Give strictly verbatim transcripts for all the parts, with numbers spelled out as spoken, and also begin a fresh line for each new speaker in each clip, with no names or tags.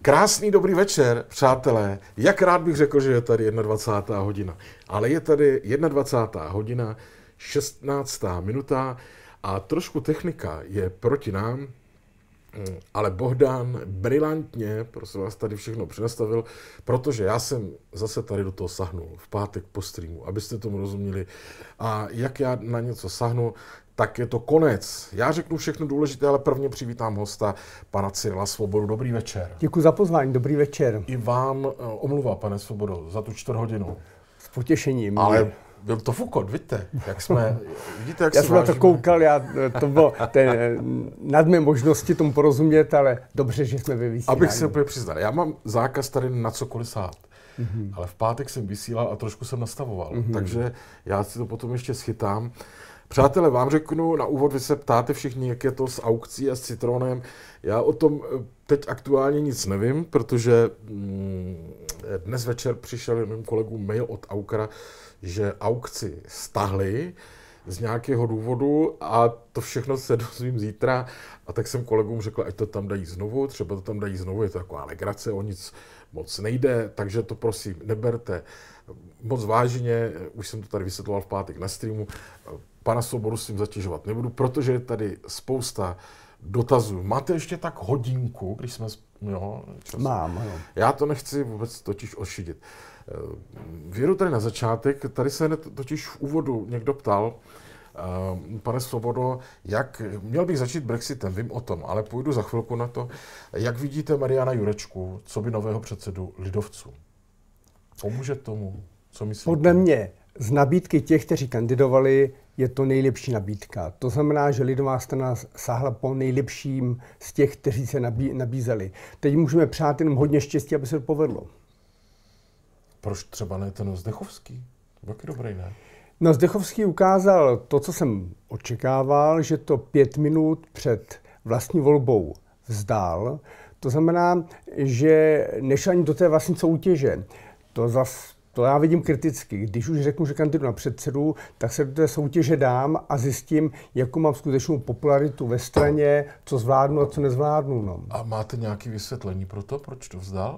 Krásný dobrý večer, přátelé. Jak rád bych řekl, že je tady dvacátá jedna hodina. Ale je tady dvacátá jedna hodina, šestnáctá minuta a trošku technika je proti nám, ale Bohdan brilantně, prosím vás, tady všechno přenastavil, protože já jsem zase tady do toho sahnul v pátek po streamu, abyste tomu rozuměli. A jak já na něco sahnu, tak je to konec. Já řeknu všechno důležité, ale prvně přivítám hosta, pana Cyrila Svobodu. Dobrý večer.
Děkuji za pozvání, dobrý večer.
I vám omluva, pane Svobodo, za tu čtvrt hodinu.
S potěšením.
Ale byl to fukot, vidíte, jak jsme, vidíte, jak
já
si
jsem na
vážíme.
to koukal, já, to bylo ten, nad mé možnosti tomu porozumět, ale dobře, že jsme ve vysílání.
Abych se úplně přiznal, já mám zákaz tady na cokoliv sát, mm-hmm. ale v pátek jsem vysílal a trošku jsem nastavoval, mm-hmm. takže já si to potom ještě schytám. Přátelé, vám řeknu na úvod, vy se ptáte všichni, jak je to s aukcí a s Citronem. Já o tom teď aktuálně nic nevím, protože dnes večer přišel mým kolegům mail od Aukra, že aukci stahli z nějakého důvodu a to všechno se dozvím zítra. A tak jsem kolegům řekl, ať to tam dají znovu, třeba to tam dají znovu, je to taková legrace, o nic moc nejde, takže to prosím neberte moc vážně, už jsem to tady vysvětloval v pátek na streamu. Pana Svobodu s tím zatěžovat nebudu, protože je tady spousta dotazů. Máte ještě tak hodinku, když jsme... Jo, čas.
Mám, ano.
Já to nechci vůbec totiž ošidit. Věru tady na začátek, tady se totiž v úvodu někdo ptal, pane Svobodo, jak, měl bych začít Brexitem, vím o tom, ale půjdu za chvilku na to. Jak vidíte Mariana Jurečku, co by nového předsedu lidovců? Pomůže tomu? Co myslíte?
Podle mě z nabídky těch, kteří kandidovali, je to nejlepší nabídka. To znamená, že lidová strana sáhla po nejlepším z těch, kteří se nabí, nabízeli. Teď můžeme přát jenom hodně štěstí, aby se to povedlo.
Proč třeba ne ten Zdechovský? To byl taky dobrý, ne?
No, Zdechovský ukázal to, co jsem očekával, že to pět minut před vlastní volbou vzdál. To znamená, že nešel ani do té vlastní soutěže. To zas To já vidím kriticky. Když už řeknu, že kandiduji na předsedu, tak se do té soutěže dám a zjistím, jakou mám skutečnou popularitu ve straně, co zvládnu a co nezvládnu. No.
A máte nějaké vysvětlení pro to, proč to vzdal?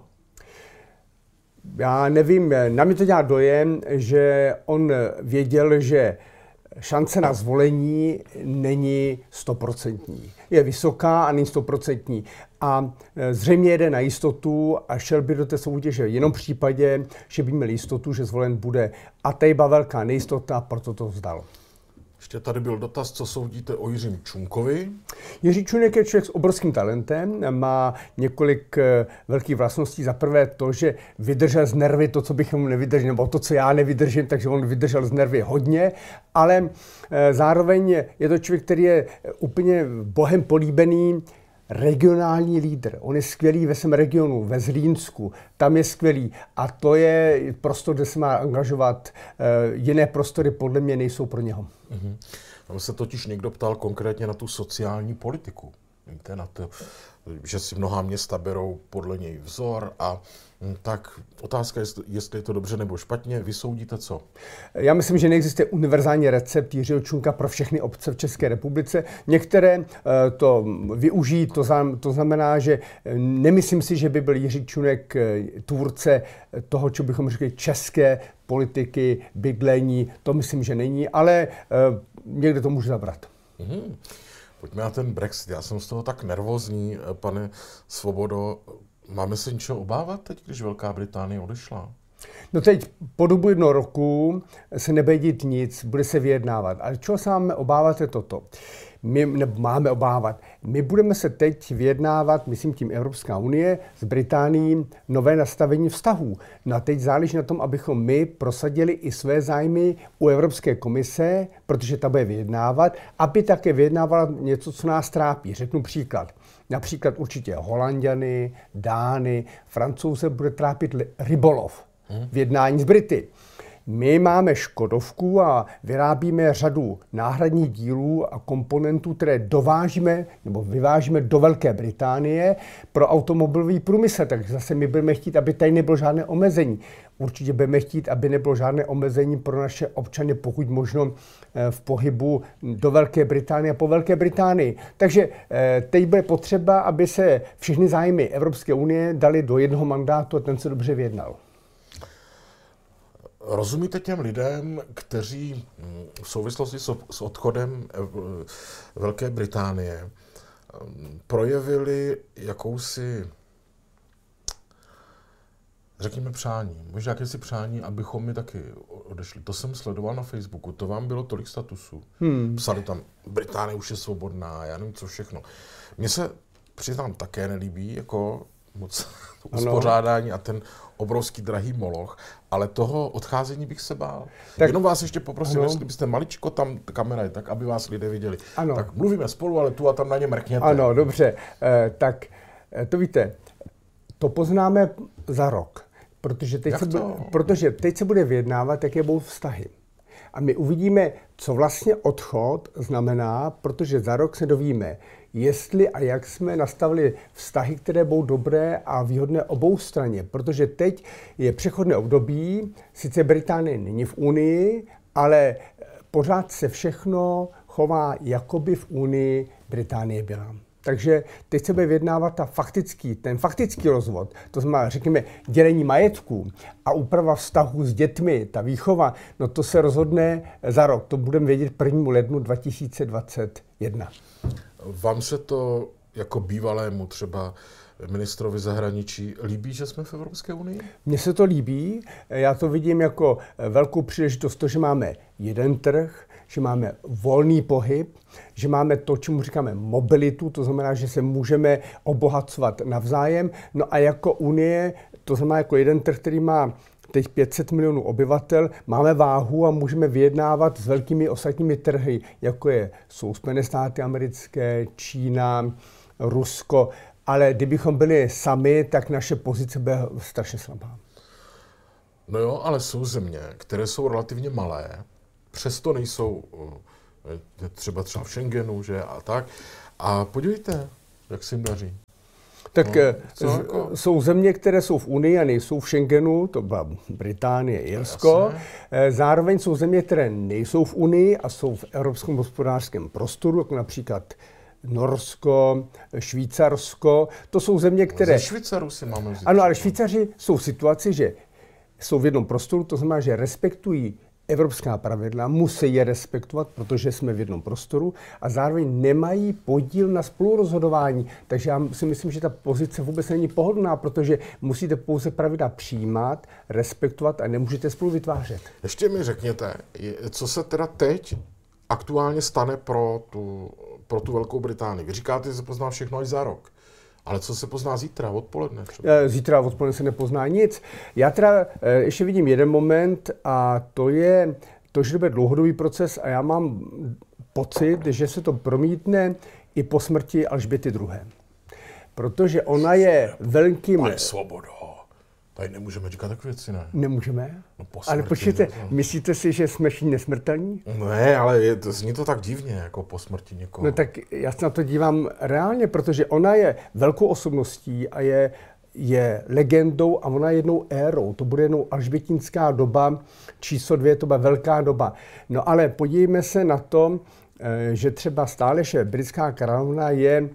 Já nevím, na mě to dělá dojem, že on věděl, že šance na zvolení není stoprocentní. Je vysoká a není stoprocentní. A zřejmě jede na jistotu a šel by do té soutěže jenom v případě, že by měl jistotu, že zvolen bude. A tady byla velká nejistota, proto to vzdal.
Ještě tady byl dotaz, co soudíte o Jiřím Čunkovi.
Jiří Čunek je člověk s obrovským talentem, má několik velkých vlastností. Za prvé to, že vydržel z nervy to, co bychom nevydrželi, nebo to, co já nevydržím, takže on vydržel z nervy hodně, ale zároveň je to člověk, který je úplně bohem políbený, regionální lídr. On je skvělý ve svém regionu, ve Zlínsku, tam je skvělý. A to je prostor, kde se má angažovat. Jiné prostory podle mě nejsou pro něho.
Mm-hmm. Tam se totiž někdo ptal konkrétně na tu sociální politiku. Víte, na to, že si mnohá města berou podle něj vzor a tak otázka je, jestli je to dobře nebo špatně. Vy soudíte co?
Já myslím, že neexistuje univerzální recept Jiřího Čunka pro všechny obce v České republice. Některé to využijí, to, to znamená, že nemyslím si, že by byl Jiří Čunek tvůrce toho, co bychom řekli české politiky, bydlení. To myslím, že není, ale někde to může zabrat.
Mm-hmm. Pojďme na ten Brexit. Já jsem z toho tak nervózní, pane Svobodo. Máme se něčeho obávat teď, když Velká Británie odešla?
No teď po dobu jednoho roku se nebude dít nic, bude se vyjednávat. Ale čeho se máme obávat je toto. My máme obávat. My budeme se teď vyjednávat, myslím tím Evropská unie, s Británií nové nastavení vztahů. No a teď záleží na tom, abychom my prosadili i své zájmy u Evropské komise, protože ta bude vyjednávat, aby také vyjednávala něco, co nás trápí. Řeknu příklad. Například určitě Holanďany, Dány, Francouze bude trápit rybolov v jednání s Brity. My máme Škodovku a vyrábíme řadu náhradních dílů a komponentů, které dovážíme nebo vyvážíme do Velké Británie pro automobilový průmysl. Takže zase my budeme chtít, aby tady nebylo žádné omezení. Určitě budeme chtít, aby nebylo žádné omezení pro naše občany, pokud možno v pohybu do Velké Británie a po Velké Británii. Takže teď bude potřeba, aby se všechny zájmy Evropské unie dali do jednoho mandátu a ten se dobře vyjednal.
Rozumíte těm lidem, kteří v souvislosti s odchodem Velké Británie projevili jakousi, řekněme, přání, možná jakési přání, abychom mi taky odešli. To jsem sledoval na Facebooku, to vám bylo tolik statusů. Hmm. Psali tam, Británie už je svobodná, já nevím co všechno. Mně se, přiznám, také nelíbí, jako moc uspořádání a ten obrovský drahý moloch, ale toho odcházení bych se bál. Tak, jenom vás ještě poprosím, ano. Jestli byste maličko, tam kamera je tak, aby vás lidé viděli. Ano. Tak mluvíme spolu, ale tu a tam na ně mrkněte.
Ano, dobře. Eh, tak to víte, to poznáme za rok, protože teď, se, bude, protože teď se bude vyjednávat, jaké budou vztahy. A my uvidíme, co vlastně odchod znamená, protože za rok se dovíme, jestli a jak jsme nastavili vztahy, které budou dobré a výhodné obou straně. Protože teď je přechodné období, sice Británie není v Unii, ale pořád se všechno chová, jako by v Unii Británie byla. Takže teď se bude vyjednávat ta faktický, ten faktický rozvod, to znamená, řekněme, dělení majetku a úprava vztahu s dětmi, ta výchova, no to se rozhodne za rok. To budeme vědět prvnímu lednu dva tisíce dvacet jedna.
Vám se to jako bývalému třeba ministrovi zahraničí líbí, že jsme v Evropské unii?
Mně se to líbí. Já to vidím jako velkou příležitost, to, že máme jeden trh, že máme volný pohyb, že máme to, čemu říkáme mobilitu, to znamená, že se můžeme obohacovat navzájem. No a jako Unie, to znamená jako jeden trh, který má teď pět set milionů obyvatel, máme váhu a můžeme vyjednávat s velkými ostatními trhy, jako je, jsou Spojené státy americké, Čína, Rusko, ale kdybychom byli sami, tak naše pozice bude strašně slabá.
No jo, ale jsou země, které jsou relativně malé, přesto nejsou třeba třeba v Schengenu, že a tak. A podívejte, jak se jim daří.
Tak no, jako? Jsou země, které jsou v Unii a nejsou v Schengenu, to byla Británie, Irsko. Zároveň jsou země, které nejsou v Unii a jsou v evropském hospodářském prostoru, jako například Norsko, Švýcarsko. To jsou země, které...
Ze Švýcaru si máme vzít.
Ano, ale Švýcaři jsou v situaci, že jsou v jednom prostoru, to znamená, že respektují evropská pravidla, musí je respektovat, protože jsme v jednom prostoru a zároveň nemají podíl na spolurozhodování. Takže já si myslím, že ta pozice vůbec není pohodlná, protože musíte pouze pravidla přijímat, respektovat a nemůžete spolu vytvářet.
Ještě mi řekněte, co se teda teď aktuálně stane pro tu, pro tu Velkou Británii. Vy říkáte, že se pozná všechno až za rok. Ale co se pozná zítra, odpoledne třeba?
Zítra odpoledne se nepozná nic. Já teda ještě vidím jeden moment a to je to, že to bude dlouhodobý proces a já mám pocit, že se to promítne i po smrti Alžběty druhé. Protože ona je velkým...
Pane Svobodo, tady nemůžeme říkat takové věci, ne?
Nemůžeme?
No po
ale počkejte, no. Myslíte si, že jsme všichni nesmrtelní?
Ne, ale je, to zní to tak divně, jako po smrti někoho.
No tak já se na to dívám reálně, protože ona je velkou osobností a je, je legendou a ona je jednou érou. To bude jednou alžbětinská doba, číslo dvě, to bude velká doba. No ale podívejme se na to, že třeba stále ještě britská královna je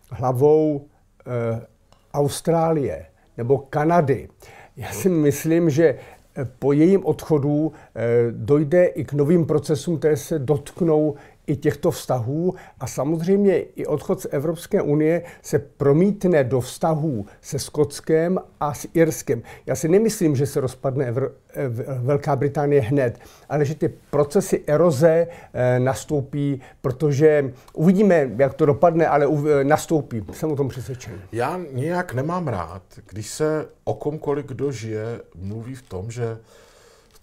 hlavou eh, Austrálie nebo Kanady. Já si myslím, že po jejím odchodu dojde i k novým procesům, které se dotknou i těchto vztahů a samozřejmě i odchod z Evropské unie se promítne do vztahů se Skotskem a s Irskem. Já si nemyslím, že se rozpadne Evro- Velká Británie hned, ale že ty procesy eroze eh, nastoupí, protože uvidíme, jak to dopadne, ale uv- nastoupí. Jsem o tom přesvědčen.
Já nějak nemám rád, když se o komkoliv, kdo žije, mluví v tom, že v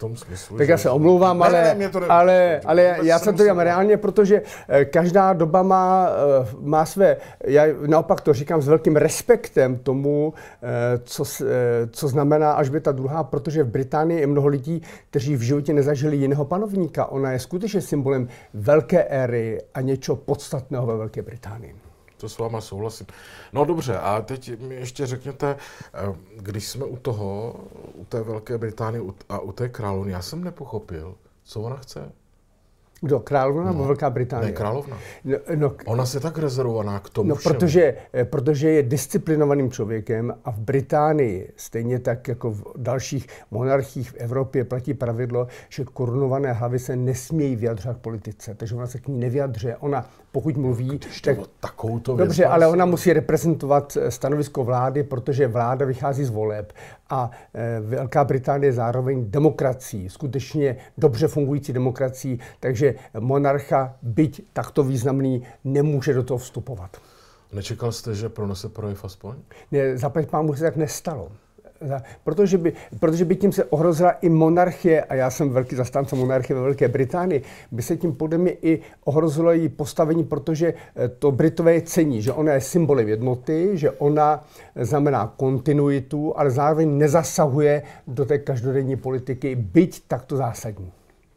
tom smyslu.
Tak já se omlouvám,
ne,
ale,
ne, mě to ne,
ale, ale já
se
jsem to dělám
musím...
reálně, protože každá doba má, má své, já naopak to říkám s velkým respektem tomu, co, co znamená Alžběta druhá., protože v Británii je mnoho lidí, kteří v životě nezažili jiného panovníka. Ona je skutečně symbolem velké éry a něčeho podstatného ve Velké Británii.
To s váma souhlasím. No dobře, a teď mi ještě řekněte, když jsme u toho, u té Velké Británie a u té královny, já jsem nepochopil, co ona chce.
Kdo, královna nebo
no,
Velká Británie?
Ne, královna.
No, no,
ona se tak rezervovaná k tomu
No,
všemu.
protože, protože je disciplinovaným člověkem a v Británii, stejně tak jako v dalších monarchiích v Evropě, platí pravidlo, že korunované hlavy se nesmějí vyjadřovat k politice. Takže ona se k ní nevyjadřuje. Ona, pokud mluví...
Tak, takovouto
dobře, ale ona musí reprezentovat stanovisko vlády, protože vláda vychází z voleb. A e, Velká Británie je zároveň demokracií, skutečně dobře fungující demokracií, takže monarcha, byť takto významný, nemůže do toho vstupovat.
Nečekal jste, že pronese projev aspoň?
Ne, zaplať pámu se tak nestalo. Protože by, protože by tím se ohrozila i monarchie, a já jsem velký zastánce monarchie ve Velké Británii, by se tím podle mě i ohrozilo její postavení, protože to Britové cení, že ona je symbolem jednoty, že ona znamená kontinuitu, ale zároveň nezasahuje do té každodenní politiky, byť takto zásadní.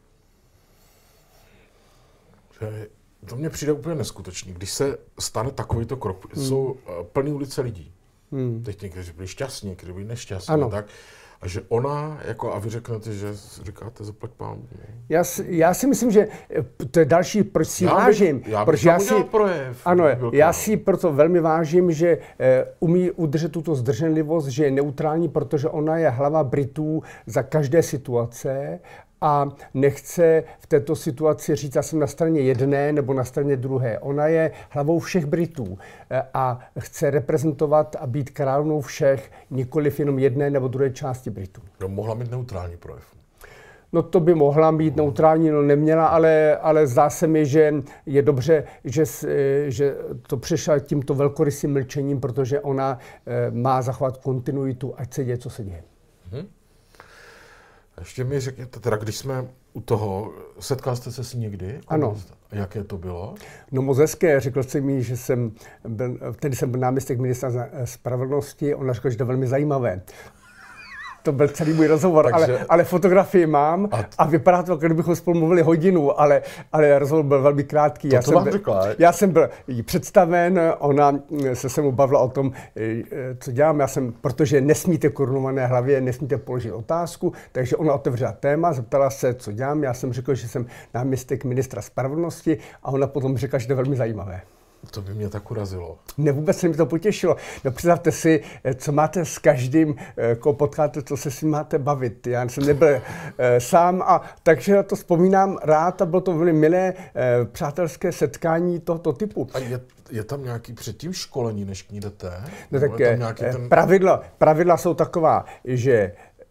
To mně přijde úplně neskutečný. Když se stane takovýto krok, hmm. jsou plný ulice lidí. Hmm. Teď někteří byli šťastní, někteří byli nešťastní. Ano. Tak, a že ona, jako, a vy řeknete, že říkáte zaplať pánu.
Já, já si myslím, že to je další, proč si já vážím.
Já bych
proč já si,
projev.
Ano, já si proto velmi vážím, že eh, umí udržet tuto zdrženlivost, že je neutrální, protože ona je hlava Britů za každé situace a nechce v této situaci říct, já jsem na straně jedné nebo na straně druhé. Ona je hlavou všech Britů a chce reprezentovat a být královnou všech, nikoliv jenom jedné nebo druhé části Britů.
No, mohla mít neutrální projev.
No to by mohla být neutrální, no neměla, ale, ale zdá se mi, že je dobře, že, že to přešla tímto velkorysým mlčením, protože ona má zachovat kontinuitu, ať se děje, co se děje. Hmm.
Ještě mi řekněte, teda když jsme u toho, setkal jste se s ní někdy?
Ano.
Jaké to bylo?
No moc hezké, řekl jsi mi, že jsem byl, vtedy jsem byl náměstek ministra spravedlnosti, ona řekla, že to je velmi zajímavé. To byl celý můj rozhovor, Takže... ale, ale fotografii mám a, t... a vypadá to, jako kdybychom spolu mluvili hodinu, ale, ale rozhovor byl velmi krátký.
To,
já,
to
jsem
vám
byl,
řekla,
já jsem byl jí představen, ona se se mnou bavila o tom, co dělám. Já jsem, protože nesmíte korunované hlavě, nesmíte položit otázku, takže ona otevřela téma, zeptala se, co dělám. Já jsem řekl, že jsem náměstek ministra spravedlnosti a ona potom řekla, že to je velmi zajímavé.
To by mě tak urazilo.
Ne, vůbec se mi to potěšilo. No představte si, co máte s každým, koho potkáte, co se s ním máte bavit. Já jsem nebyl e, sám, a takže na to vzpomínám rád a bylo to velmi milé e, přátelské setkání tohoto typu.
A je, je tam nějaký předtím školení, než k ní jdete?
No tak e, ten... pravidla, pravidla jsou taková, že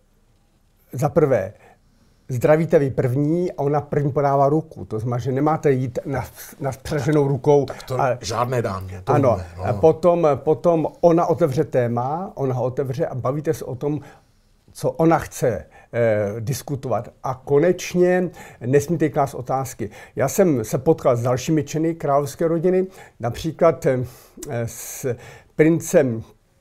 za prvé, zdravíte vy první a ona první podává ruku. To znamená, že nemáte jít na, na spřaženou rukou.
Tak to ale, žádné dámě. To
ano.
Ne, no.
Potom, potom ona otevře téma, ona ho otevře a bavíte se o tom, co ona chce eh, diskutovat. A konečně nesmíte klást otázky. Já jsem se potkal s dalšími členy královské rodiny, například eh, s princem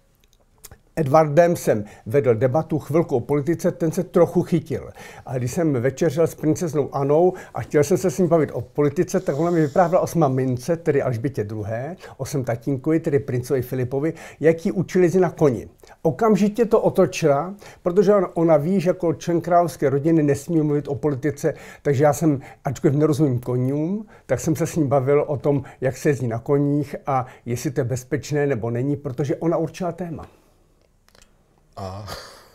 Edwardem jsem vedl debatu chvilku o politice, ten se trochu chytil. A když jsem večeřel s princeznou Anou a chtěl jsem se s ním bavit o politice, tak ona mi vyprávěla o mamince, tedy Alžbětě druhé., o svém tatínkovi, tedy princovi Filipovi, jak ji učili jezdit na koni. Okamžitě to otočila, protože ona ví, že jako člen královské rodiny nesmí mluvit o politice, takže já jsem, ačkoliv nerozumím koním, tak jsem se s ním bavil o tom, jak se jezdí na koních a jestli to je bezpečné nebo není, protože ona určila téma.
A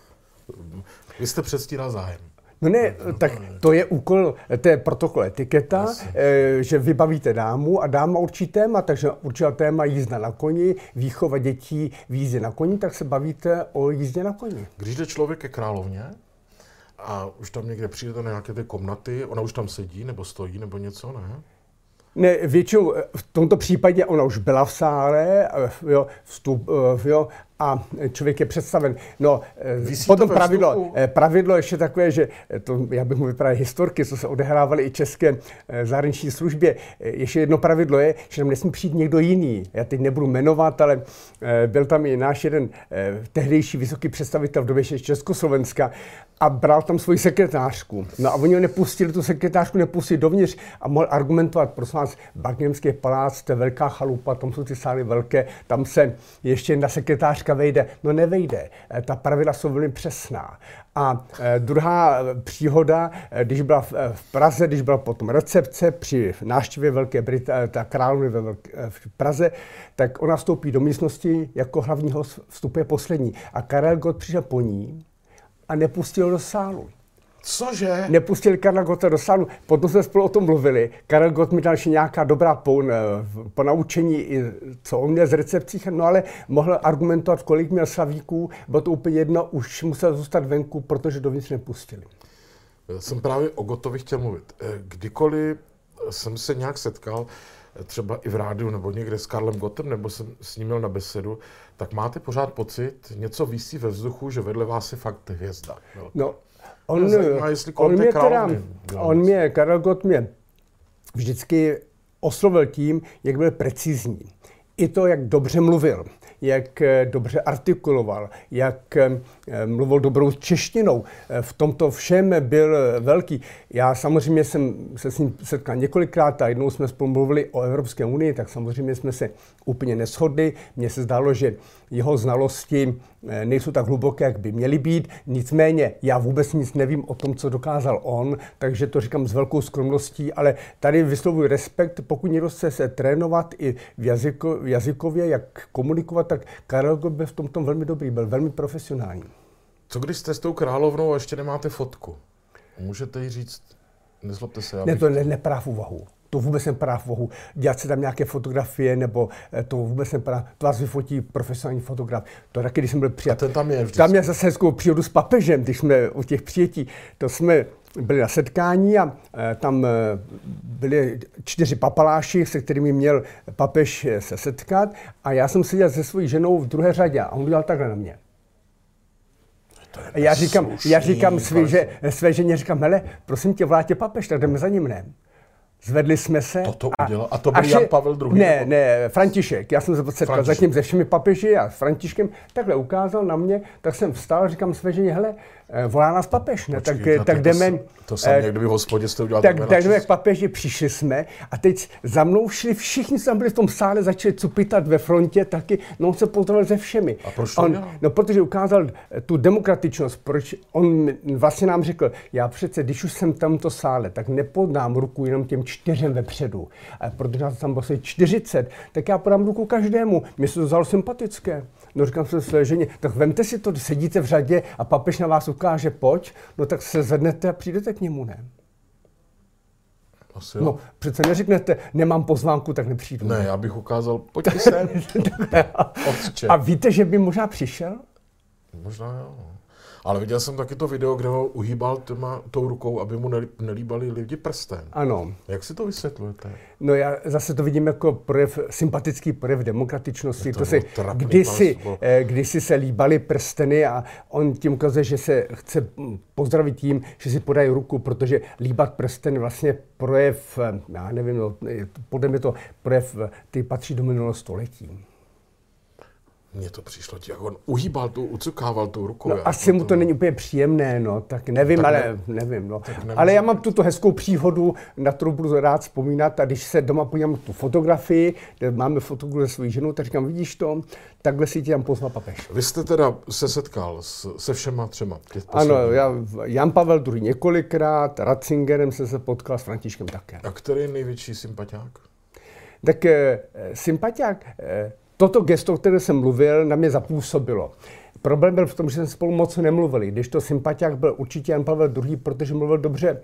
vy jste předstíral zájem.
No ne, tak to je úkol, to je protokol etiketa, e, že vybavíte dámu a dáma určí téma, takže určila téma jízda na koni, výchova dětí v jízdě na koni, tak se bavíte o jízdě na koni.
Když jde člověk ke královně a už tam někde přijde do nějaké té komnaty, ona už tam sedí nebo stojí nebo něco, ne?
Ne, většinou v tomto případě ona už byla v sále, jo, vstup, jo, a člověk je představen. No, potom pravidlo, pravidlo ještě takové, že to, já bych mu vyprávěl historky, co se odehrávaly i české zahraniční službě. Ještě jedno pravidlo je, že tam nesmí přijít někdo jiný. Já teď nebudu jmenovat, ale byl tam i náš jeden tehdejší vysoký představitel v době Československa a bral tam svoji sekretářku. No a oni ho nepustili, tu sekretářku nepustili dovnitř a mohl argumentovat, prosím vás, Buckinghamský palác, to je velká chalupa, tam jsou ty sály velké, tam se ještě jedna sekretářka vejde. No nevejde, ta pravidla jsou velmi přesná. A e, druhá příhoda, když byla v, v Praze, když byla potom recepce při návštěvě Velké Británie, ta královny ve Velké, v Praze, tak ona vstoupí do místnosti, jako hlavní host vstupuje poslední. A Karel Gott přišel po ní a nepustil do sálu.
Cože?
Nepustili Karla Gotta do sálu, potom jsme spolu o tom mluvili. Karel Gott mi dal ještě nějaká dobrá po, po naučení, co on měl z recepcích, no ale mohl argumentovat, kolik měl slavíků, bylo to úplně jedno, už musel zůstat venku, protože dovnitř nepustili.
Já jsem právě o Gottovi chtěl mluvit. Kdykoliv jsem se nějak setkal, třeba i v rádiu nebo někde s Karlem Gottem, nebo jsem s ním měl na besedu, tak máte pořád pocit, něco visí ve vzduchu, že vedle vás je fakt hvězda. Jo.
No. On,
zajímá, on, mě teda,
on mě, Karel Gott mě vždycky oslovil tím, jak byl precizní. I to, jak dobře mluvil, jak dobře artikuloval, jak mluvil dobrou češtinou. V tomto všem byl velký. Já samozřejmě jsem se s ním setkal několikrát a jednou jsme spolu mluvili o Evropské unii, tak samozřejmě jsme se úplně neshodli. Mně se zdálo, že jeho znalosti nejsou tak hluboké, jak by měly být. Nicméně já vůbec nic nevím o tom, co dokázal on, takže to říkám s velkou skromností, ale tady vyslovuji respekt, pokud někdo chce se trénovat i v, jazyko, v jazykově, jak komunikovat, tak Karel Gott byl v tomto velmi dobrý, byl velmi profesionální.
Co když jste s tou královnou a ještě nemáte fotku? Můžete jí říct, nezlobte se.
Ne, to ne, nepadá v úvahu. To vůbec nepadá v úvahu. Dělat si tam nějaké fotografie, nebo to vůbec nepadá. To vás vyfotí profesionální fotograf. To taky, když jsem byl přijat.
A ten tam je vždycky.
Tam je zase hezkou příhodu s papežem, když jsme u těch přijetí. To jsme byli na setkání a e, tam e, byli čtyři papaláši, se kterými měl papež se setkat. A já jsem seděl se svojí ženou v druhé řadě a on udělal takhle na mě. Já říkám, já říkám své, že, své ženě, říkám, hele, prosím tě, vlátě papež, tak jdeme za ním, ne? Zvedli jsme se.
Toto udělal. A to byl Jan Pavel druhý.
Ne, nebo? ne, František. Já jsem se setkal zatím se všemi papeži a s Františkem. Takhle ukázal na mě, tak jsem vstal, říkám své ženě, hele, volá nás papež, ne? Počkej, tak, tak jdeme.
To, to jsem někdy v hospodě jste udělal.
Tak jdeme jak papeži, přišli jsme a teď za mnou šli všichni, co tam byli v tom sále, začali cupitat ve frontě taky, no on se pozdravil se všemi.
A proč to
on, No, protože ukázal tu demokratičnost, proč on vlastně nám řekl, já přece, když už jsem v tomto sále, tak nepodám ruku jenom těm čtyřem vepředu, a protože nás tam bylo čtyřicet, tak já podám ruku každému, mně se to zdalo sympatické. No říkám se své ženě, tak vemte si to, sedíte v řadě a papež na vás ukáže, pojď, no tak se zvednete a přijdete k němu, ne?
Asi jo.
No, přece neřeknete, nemám pozvánku, tak nepřijdu.
Ne, já bych ukázal, pojďte sem, otče.
A víte, že by možná přišel?
Možná jo. Ale viděl jsem taky to video, kde ho uhýbal těma, tou rukou, aby mu nelíbali lidi prstem.
Ano.
Jak si to vysvětlujete?
No já zase to vidím jako projev, sympatický projev demokratičnosti. To, to si kdysi, kdysi se líbali prsteny a on tím ukazuje, že se chce pozdravit tím, že si podají ruku, protože líbat prsten vlastně projev, já nevím, no, podle mě to projev, který patří do minulého století.
Mně to přišlo, jak on uhýbal tu, ucukával tu rukou.
No, asi mu to není úplně příjemné, no, tak nevím, tak ale ne, nevím, no. Ale já mám tuto hezkou příhodu, na kterou budu rád vzpomínat a když se doma podívám tu fotografii, kde máme fotografii se svojí ženou, tak říkám, vidíš to, takhle si tě tam pozval papež.
Vy jste teda se setkal s, se všema třema?
Ano, já, Jan Pavel druhý několikrát, Ratzingerem jsem se potkal, s Františkem také.
A který je největší sympatiák?
Tak eh, sympatiák... Eh, Toto gesto, o které jsem mluvil, na mě zapůsobilo. Problém byl v tom, že jsme spolu moc nemluvili. Když to sympatiák byl určitě Jan Pavel druhý, protože mluvil dobře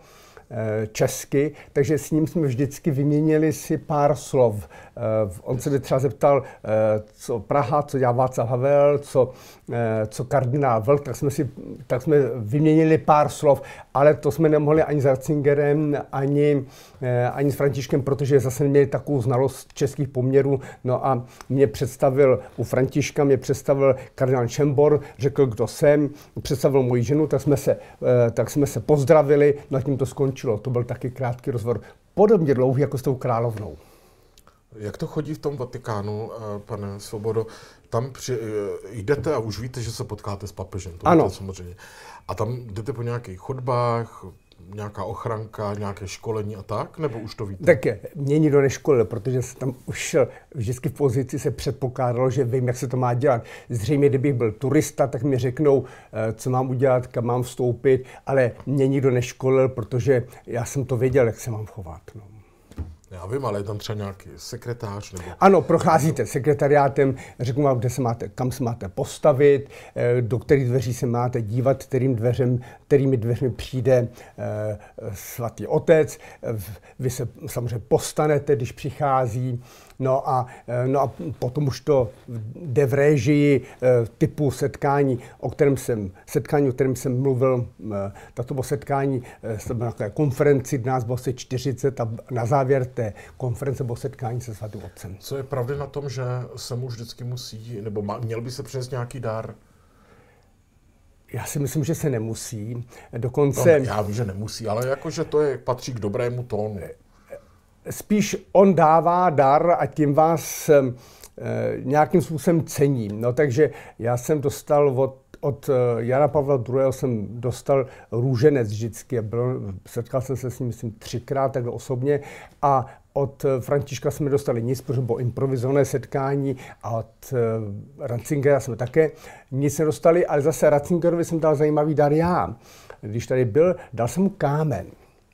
česky, takže s ním jsme vždycky vyměnili si pár slov. On se mě třeba zeptal, co Praha, co dělá Václav Havel, co, co kardinál Vlk, tak jsme si tak jsme vyměnili pár slov, ale to jsme nemohli ani s Ratzingerem, ani, ani s Františkem, protože zase neměli takovou znalost českých poměrů. No a mě představil u Františka, mě představil kardinál Šembor, řekl, kdo jsem, představil moji ženu, tak jsme se, tak jsme se pozdravili, no a tím to skončilo. To byl taky krátký rozhovor, podobně dlouhý jako s tou královnou.
Jak to chodí v tom Vatikánu, pane Svobodo? Tam při, jdete a už víte, že se potkáte s papežem. To
ano.
Víte, samozřejmě. A tam jdete po nějakých chodbách, nějaká ochranka, nějaké školení a tak? Nebo už to víte?
Tak mě nikdo neškolil, protože jsem tam už šel vždycky v pozici se předpokládalo, že vím, jak se to má dělat. Zřejmě, kdybych byl turista, tak mi řeknou, co mám udělat, kam mám vstoupit, ale mě nikdo neškolil, protože já jsem to věděl, jak se mám chovat. No.
Já vím, ale je tam třeba nějaký sekretář? Nebo...
Ano, procházíte sekretariátem, řeknu vám, kde se máte, kam se máte postavit, do kterých dveří se máte dívat, kterým dveřem, kterými dveřmi přijde eh, svatý otec. Vy se samozřejmě postanete, když přichází. No a, no a potom už to jde v réžii typu setkání, o kterém jsem, setkání, o kterém jsem mluvil. Tato bylo setkání, to bylo na konferenci, nás bylo se čtyřicet a na závěr té konference bylo setkání se svatým otcem.
Co je pravdy na tom, že se mu vždycky musí, nebo má, měl by se přinést nějaký dar?
Já si myslím, že se nemusí. Dokonce...
No, já vím, že nemusí, ale jakože to je, patří k dobrému tónu.
Spíš on dává dar a tím vás e, nějakým způsobem cení. No, takže já jsem dostal od, od Jana Pavla druhého. jsem dostal růženec vždycky. Byl, setkal jsem se s ním, myslím, třikrát takhle osobně a od Františka jsme dostali nic, protože bylo improvizované setkání a od e, Ratzingera jsme také nic nedostali, ale zase Ratzingerovi jsem dal zajímavý dar já. Když tady byl, dal jsem mu kámen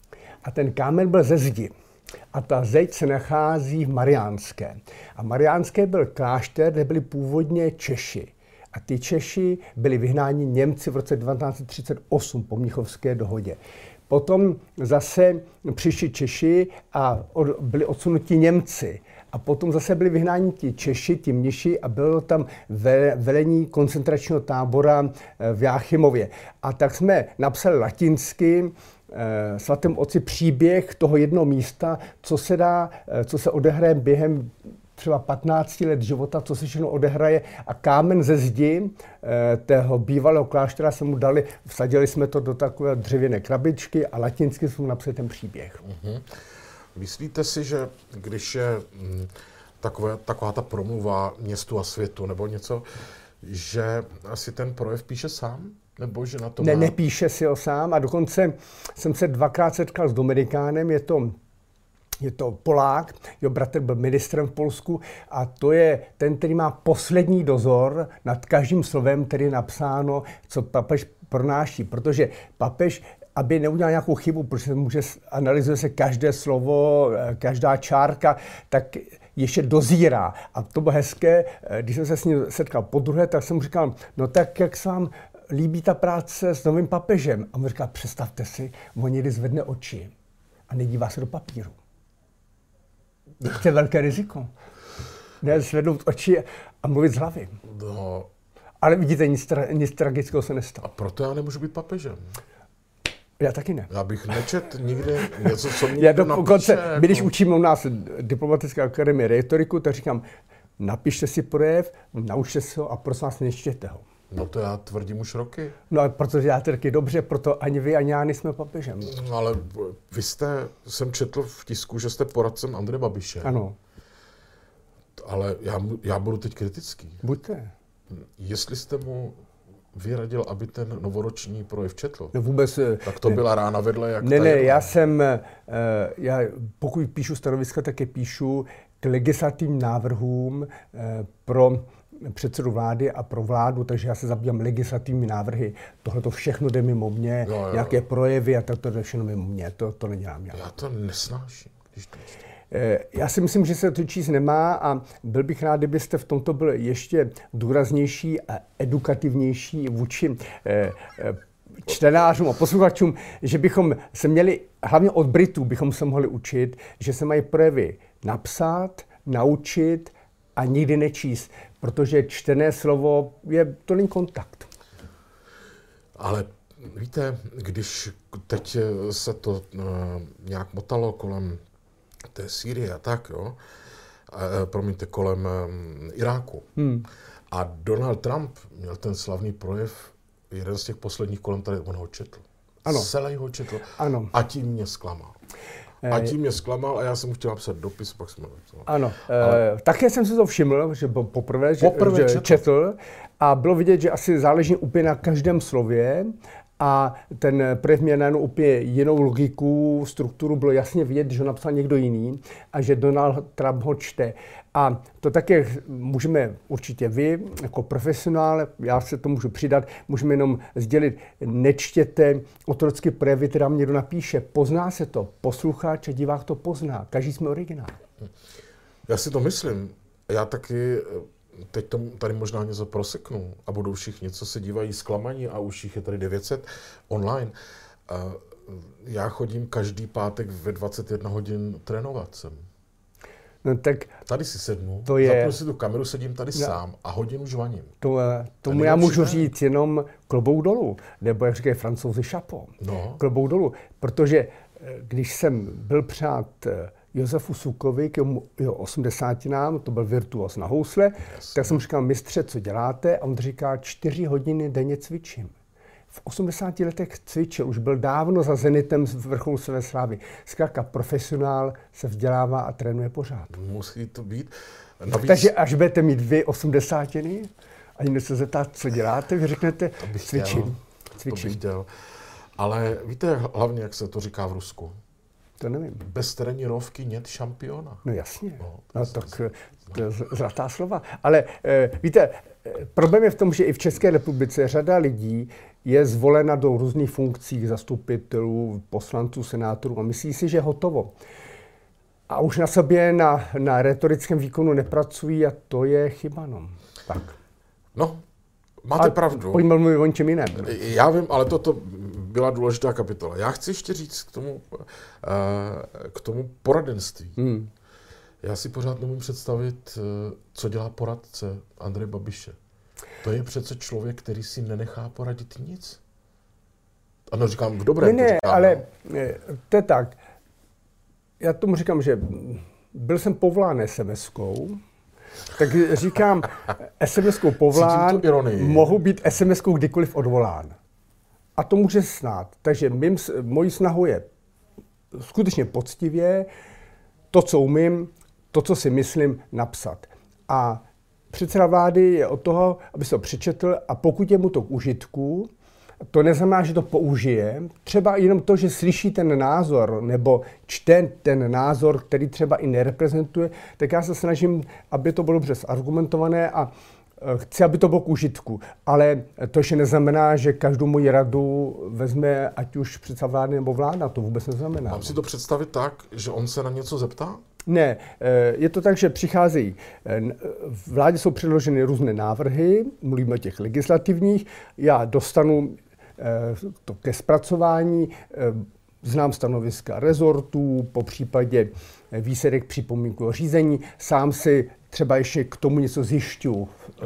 a ten kámen byl ze zdi. A ta zeď se nachází v Mariánské. A Mariánské byl klášter, kde byli původně Češi. A ty Češi byli vyhnáni Němci v roce devatenáct set třicet osm po Mnichovské dohodě. Potom zase přišli Češi a byli odsunuti Němci. A potom zase byli vyhnáni ti Češi, ti mniši a bylo tam velení koncentračního tábora v Jáchymově. A tak jsme napsali latinsky svatém otci příběh toho jednoho místa, co se dá, co se odehraje během třeba patnácti let života, co se všechno odehraje a kámen ze zdi tého bývalého kláštera se mu dali, vsadili jsme to do takové dřevěné krabičky a latinsky jsme mu napsali ten příběh.
Mm-hmm. Myslíte si, že když je mm, takové, taková ta promluva městu a světu nebo něco, že asi ten projev píše sám? Nebo že na to
ne,
má...
nepíše si ho sám a dokonce jsem se dvakrát setkal s Dominikánem, je to, je to Polák, jeho bratr byl ministrem v Polsku a to je ten, který má poslední dozor nad každým slovem, který je napsáno, co papež pronáší, protože papež, aby neudělal nějakou chybu, protože může analyzuje se každé slovo, každá čárka, tak ještě dozírá. A to bylo hezké, když jsem se s ním setkal podruhé, tak jsem mu říkal, no tak jak se vám líbí ta práce s novým papežem? A on říká, představte si, on někdy zvedne oči a nedívá se do papíru. To je velké riziko. Ne, zvednout oči a mluvit z hlavy.
No.
Ale vidíte, nic, tra- nic tragického se nestalo.
A proto já nemůžu být papežem.
Já taky ne.
Já bych nečet nikdy něco, co mě
Já
napíše.
Dokonce,
jako...
my když učíme u nás Diplomatické akademie rétoriku, tak říkám, napište si projev, naučte se ho a prosím vás, nečtěte ho.
No to já tvrdím už roky.
No protože já to taky dobře, proto ani vy, ani já nejsme papežem.
No, ale vy jste, jsem četl v tisku, že jste poradcem Andreje Babiše.
Ano.
Ale já, já budu teď kritický.
Buďte.
Jestli jste mu vyradil, aby ten novoroční projev četl,
no vůbec,
tak to
ne.
byla rána vedle, jak
Ne,
ta
ne,
jedna.
já jsem, já, pokud píšu stanoviska, tak je píšu k legislativním návrhům pro předsedu vlády a pro vládu, takže já se zabývám legislativními návrhy. Tohle to všechno jde mimo mě, jo, jo. Nějaké projevy a tak to jde všechno mimo mě, to, to nedělám já.
Já to nesnáším, když to čtu.
Já si myslím, že se to číst nemá a byl bych rád, kdybyste v tomto byl ještě důraznější a edukativnější vůči čtenářům a posluchačům, že bychom se měli, hlavně od Britů bychom se mohli učit, že se mají projevy napsat, naučit a nikdy nečíst, protože čtené slovo je, to není kontakt.
Ale víte, když teď se to uh, nějak motalo kolem té Sýrie a tak, jo, uh, promiňte, kolem um, Iráku. Hmm. A Donald Trump měl ten slavný projev, jeden z těch posledních kolem tady, on ho četl.
Ano.
Celý ho četl.
Ano.
A tím mě zklamal. A tím mě zklamal a já jsem mu chtěl napsat dopis, pak jsme napsali.
Ano, ale... e, také jsem si to všiml, že poprvé, že,
poprvé
že
četl.
četl a bylo vidět, že asi záleží úplně na každém slově a ten projev měl najednou úplně jinou logiku, strukturu, bylo jasně vidět, že ho napsal někdo jiný a že Donald Trump ho čte. A to také můžeme určitě vy, jako profesionál, já se to můžu přidat, můžeme jenom sdělit, nečtěte otrocké projevy, teda mě někdo napíše. Pozná se to, posluchač a divák to pozná. Každý jsme originál.
Já si to myslím. Já taky teď tomu tady možná něco proseknu a budou všichni, co se dívají zklamaní a už jich je tady devět set online. Já chodím každý pátek ve dvacet jedna hodin trénovat sem.
No, tak
tady si sednu,
to je...
zapnu si tu kameru, sedím tady no. sám a hodinu žvaním.
To, tomu já můžu říct jenom klobouk dolů, nebo jak říkají Francouzi chapeau. No. Klobouk dolů, protože když jsem byl přát Josefu Sukovi k jeho osmdesátinám, to byl virtuos na housle, Jasně. tak jsem říkal, mistře, co děláte? A on říká, čtyři hodiny denně cvičím. V osmdesáti letech cvičil, už byl dávno za Zenitem z vrcholu své slávy. Zkrátka profesionál se vzdělává a trénuje pořád.
Musí to být. Navíc...
Takže až budete mít vy osmdesátiny a někdo se zeptá, co děláte, vy řeknete, cvičím.
cvičím. To bych chtěl. Ale víte hlavně, jak se to říká v Rusku?
To nevím.
Bez terénní rovky net šampiona.
No jasně, no, no tak to je zlatá slova. Ale e, víte, problém je v tom, že i v České republice řada lidí je zvolena do různých funkcí zastupitelů, poslanců, senátorů a myslí si, že je hotovo. A už na sobě, na, na retorickém výkonu nepracují a to je chyba. No. Tak.
No, máte a pravdu.
Pojďme mluvit o něčem jiném.
Já vím, ale toto byla důležitá kapitola. Já chci ještě říct k tomu, k tomu poradenství. Hmm. Já si pořád nemůžu představit, co dělá poradce Andreje Babiše. To je přece člověk, který si nenechá poradit nic. Ano, říkám v dobrém.
Ne, ne, ale to je tak. Já tomu říkám, že byl jsem povolán es em eskou, tak říkám, es em eskou povolán, mohu být es em eskou kdykoliv odvolán. A to může snad. Takže mým, mojí snahou je skutečně poctivě to, co umím, to, co si myslím, napsat. A předseda vlády je od toho, aby se to přečetl a pokud je mu to k užitku, to neznamená, že to použije. Třeba jenom to, že slyší ten názor nebo čte ten názor, který třeba i nereprezentuje, tak já se snažím, aby to bylo dobře zargumentované a chci, aby to bylo k užitku. Ale to ještě neznamená, že každou moji radu vezme, ať už předseda vlády nebo vláda. To vůbec neznamená.
Mám si to představit tak, že on se na něco zeptá?
Ne, je to tak, že přicházejí, v vládě jsou předloženy různé návrhy, mluvíme o těch legislativních, já dostanu to ke zpracování, znám stanoviska rezortů, po případě výsledek připomínkového řízení, sám si třeba ještě k tomu něco zjišťuji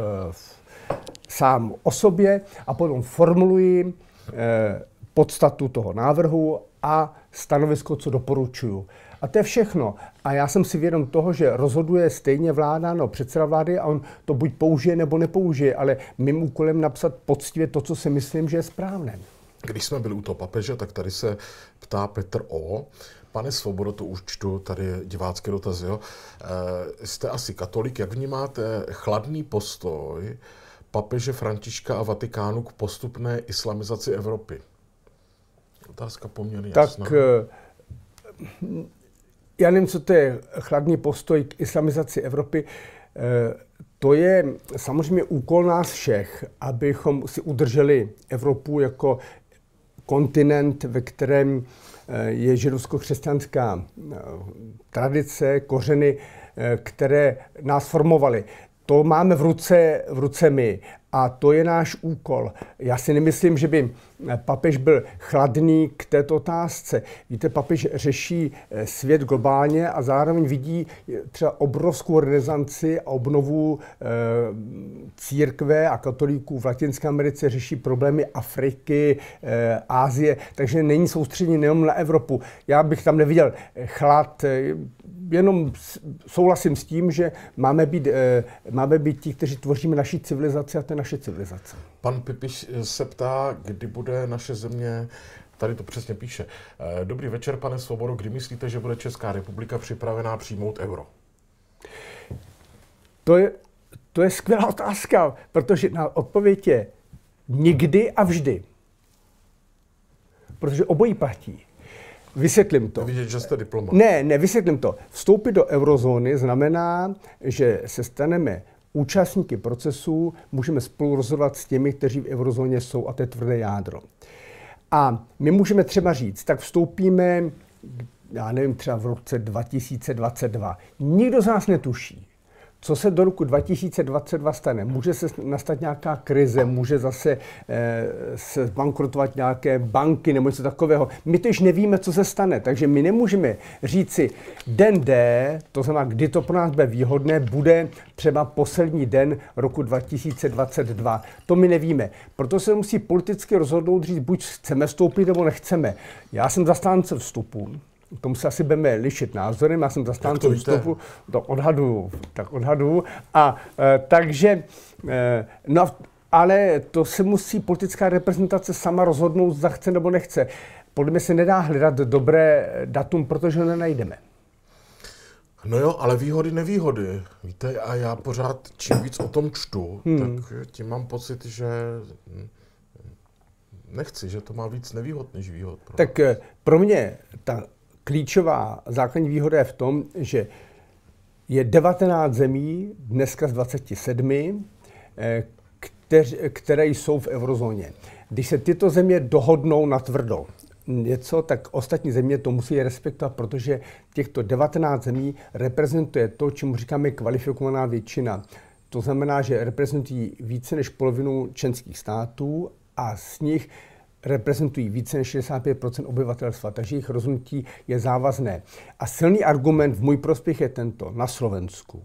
sám o sobě a potom formuluji podstatu toho návrhu a stanovisko, co doporučuju. A to je všechno. A já jsem si vědom toho, že rozhoduje stejně vláda, no předseda vlády a on to buď použije nebo nepoužije, ale mým úkolem napsat poctivě to, co si myslím, že je správné.
Když jsme byli u toho papeže, tak tady se ptá Petr O. Pane Svobodo, to už čtu, tady divácké dotazy, jo. E, jste asi katolik, jak vnímáte chladný postoj papeže Františka a Vatikánu k postupné islamizaci Evropy? Otázka poměrně jasná.
Tak já nevím, co to je chladný postoj k islamizaci Evropy. To je samozřejmě úkol nás všech, abychom si udrželi Evropu jako kontinent, ve kterém je židovsko-křesťanská tradice, kořeny, které nás formovaly. To máme v ruce, v ruce my. A to je náš úkol. Já si nemyslím, že by papež byl chladný k této otázce. Víte, papež řeší svět globálně a zároveň vidí třeba obrovskou renesanci a obnovu e, církve a katolíků v Latinské Americe, řeší problémy Afriky, e, Asie, takže není soustředěný nejen na Evropu. Já bych tam neviděl chlad, e, jenom souhlasím s tím, že máme být, e, máme být ti, kteří tvoříme naši civilizaci a to je naše civilizace.
Pan Pipiš se ptá, kdy bude naše země, tady to přesně píše. Dobrý večer, pane Svobodo, kdy myslíte, že bude Česká republika připravená přijmout euro?
To je, to je skvělá otázka, protože na odpověď je nikdy a vždy. Protože obojí platí. Vysvětlím to.
Vidět, že jste diplomat.
Ne, ne, vysvětlím to. Vstoupit do eurozóny znamená, že se staneme účastníky procesů, můžeme spolu rozhodovat s těmi, kteří v eurozóně jsou, a to je tvrdé jádro. A my můžeme třeba říct, tak vstoupíme, já nevím, třeba v roce dva tisíce dvacet dva. Nikdo z nás netuší, co se do roku dva tisíce dvacet dva stane. Může se nastat nějaká krize, může zase eh, se bankrotovat nějaké banky nebo něco takového. My tož nevíme, co se stane, takže my nemůžeme říci, den D, to znamená, kdy to pro nás bude výhodné, bude třeba poslední den roku dva tisíce dvacet dva. To my nevíme. Proto se musí politicky rozhodnout, říct, buď chceme vstoupit, nebo nechceme. Já jsem zastánce vstupu. K tomu se asi budeme lišit názorem, já jsem zastáncem vstupu, to odhaduju, tak odhaduju. A e, takže, e, no, ale to se musí politická reprezentace sama rozhodnout, zda chce nebo nechce. Podle mě se nedá hledat dobré datum, protože ho nenajdeme.
No jo, ale výhody, nevýhody. Víte, a já pořád, čím víc o tom čtu, hmm. tak tím mám pocit, že nechci, že to má víc nevýhod než výhod. Pro
tak nás. Pro mě ta klíčová základní výhoda je v tom, že je devatenáct zemí, dneska z dvaceti sedmi, kteř, které jsou v eurozóně. Když se tyto země dohodnou na tvrdo něco, tak ostatní země to musí respektovat, protože těchto devatenáct zemí reprezentuje to, čemu říkáme kvalifikovaná většina. To znamená, že reprezentují více než polovinu členských států a z nich reprezentují více než šedesát pět procent obyvatelstva, takže jejich rozhodnutí je závazné. A silný argument v můj prospěch je tento. Na Slovensku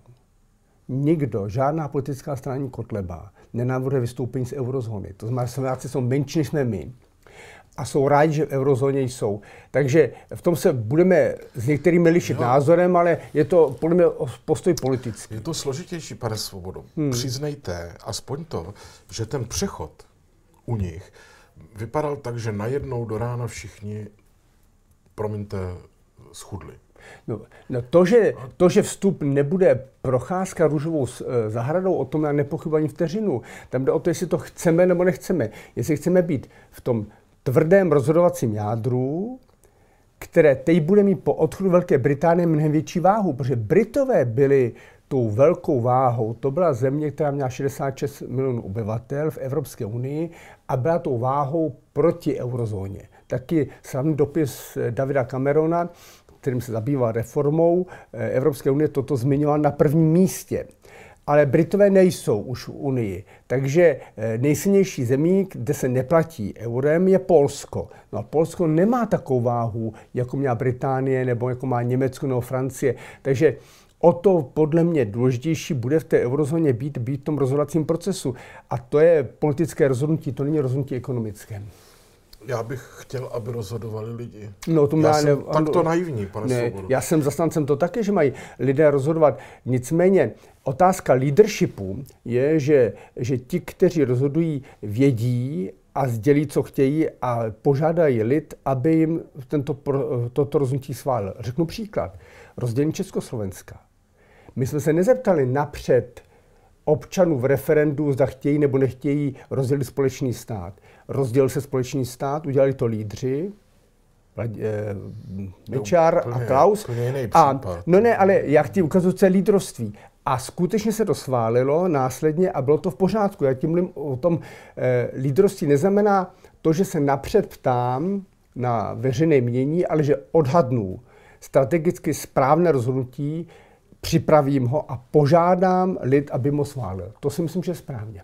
nikdo, žádná politická strana ani Kotleba nenavrhuje vystoupení z eurozóny. To znamená, že Slováci jsou menší než jsme my a jsou rádi, že v eurozóně jsou. Takže v tom se budeme s některými lišit jo. názorem, ale je to podle mě postoj politický.
Je to složitější, pane Svobodo. Hmm. Přiznejte aspoň to, že ten přechod u nich vypadal tak, že najednou do rána všichni, promiňte, schudli.
No, no to, že, to, že vstup nebude procházka růžovou zahradou, o tom já nepochybuji ani vteřinu. Tam jde o to, jestli to chceme nebo nechceme. Jestli chceme být v tom tvrdém rozhodovacím jádru, které teď bude mít po odchodu Velké Británie mnohem větší váhu, protože Britové byli tou velkou váhou. To byla země, která měla šedesát šest milionů obyvatel v Evropské unii a byla tou váhou proti eurozóně. Taky slavný dopis Davida Camerona, kterým se zabýval reformou Evropské unie, toto zmiňoval na prvním místě. Ale Britové nejsou už v Unii, takže nejsilnější zemí, kde se neplatí eurem, je Polsko. No a Polsko nemá takovou váhu, jako měla Británie, nebo jako má Německo nebo Francie. Takže o to podle mě důležitější bude v té eurozóně být, být v tom rozhodovacím procesu. A to je politické rozhodnutí, to není rozhodnutí ekonomické.
Já bych chtěl, aby rozhodovali lidi.
No, to
já
jsem
ne, takto naivní, pane Svobodo.
Já jsem zastáncem to také, že mají lidé rozhodovat. Nicméně otázka leadershipu je, že, že ti, kteří rozhodují, vědí a sdělí, co chtějí a požádají lid, aby jim tento, toto rozhodnutí schválil. Řeknu příklad. Rozdělení Československa. My jsme se nezeptali napřed občanů v referendu, zda chtějí nebo nechtějí rozdělit společný stát. Rozdělil se společný stát, udělali to lídři, Mečiar a Klaus. A, no ne, ale já chtějí ukazovat, co je lídrovství. A skutečně se to schválilo následně a bylo to v pořádku. Já tím mluvím o tom eh, lídrovství. Neznamená to, že se napřed ptám na veřejné mínění, ale že odhadnu strategicky správné rozhodnutí, připravím ho a požádám lid, aby mu schválil. To si myslím, že je správně.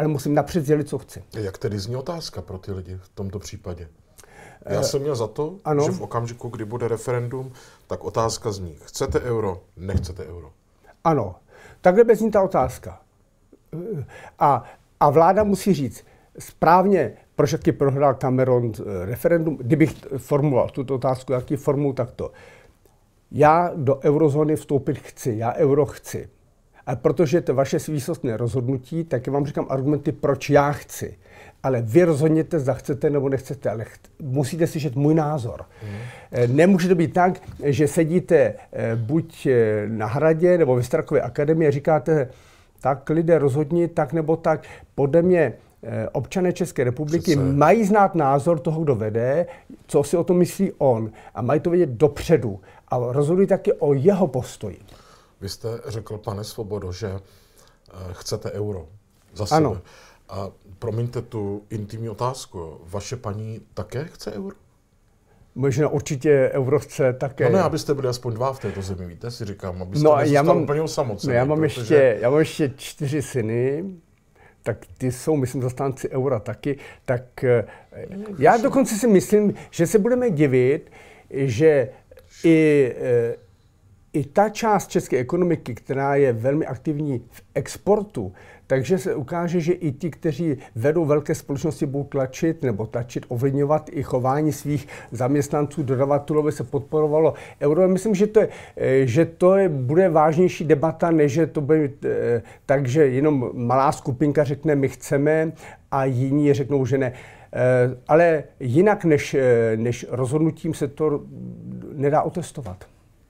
ale musím napřed sdělit, co chci.
Jak tedy zní otázka pro ty lidi v tomto případě? Já jsem měl za to,
ano.
že v okamžiku, kdy bude referendum, tak otázka zní, chcete euro, nechcete euro.
Ano, takhle by zní ta otázka. A, a vláda musí říct, správně, proč jaký prohrál Cameron referendum, kdybych formuloval tuto otázku, jaký formul, tak to. Já do eurozóny vstoupit chci, já euro chci. A protože to vaše výsostné rozhodnutí, tak vám říkám argumenty, proč já chci. Ale vy rozhodněte, zda chcete nebo nechcete, ale cht- musíte slyšet můj názor. Hmm. Nemůže to být tak, že sedíte buď na Hradě nebo ve Strakové akademii a říkáte, tak lidé rozhodni tak nebo tak. Podle mě občané České republiky Přece. mají znát názor toho, kdo vede, co si o tom myslí on a mají to vědět dopředu a rozhodují taky o jeho postoji.
Vy jste řekl, pane Svobodo, že chcete euro za
ano.
sebe. A promiňte tu intimní otázku. Vaše paní také chce euro?
Možná určitě euro chce také.
No ne, abyste byli aspoň dva v této zemi, víte, si říkám, abyste
no,
nezůstal úplně osamocený.
No, já, mám
protože...
ještě, já mám ještě čtyři syny, tak ty jsou, myslím, zastánci eura taky. Tak no, já dokonce si myslím, že se budeme divit, že i, i ta část české ekonomiky, která je velmi aktivní v exportu, takže se ukáže, že i ti, kteří vedou velké společnosti, budou tlačit nebo tlačit, ovlivňovat i chování svých zaměstnanců, dodavatelů, aby se podporovalo euro. Myslím, že to, je, že to je, bude vážnější debata, než že to bude tak, že jenom malá skupinka řekne, my chceme a jiní řeknou, že ne. Ale jinak než, než rozhodnutím se to nedá otestovat.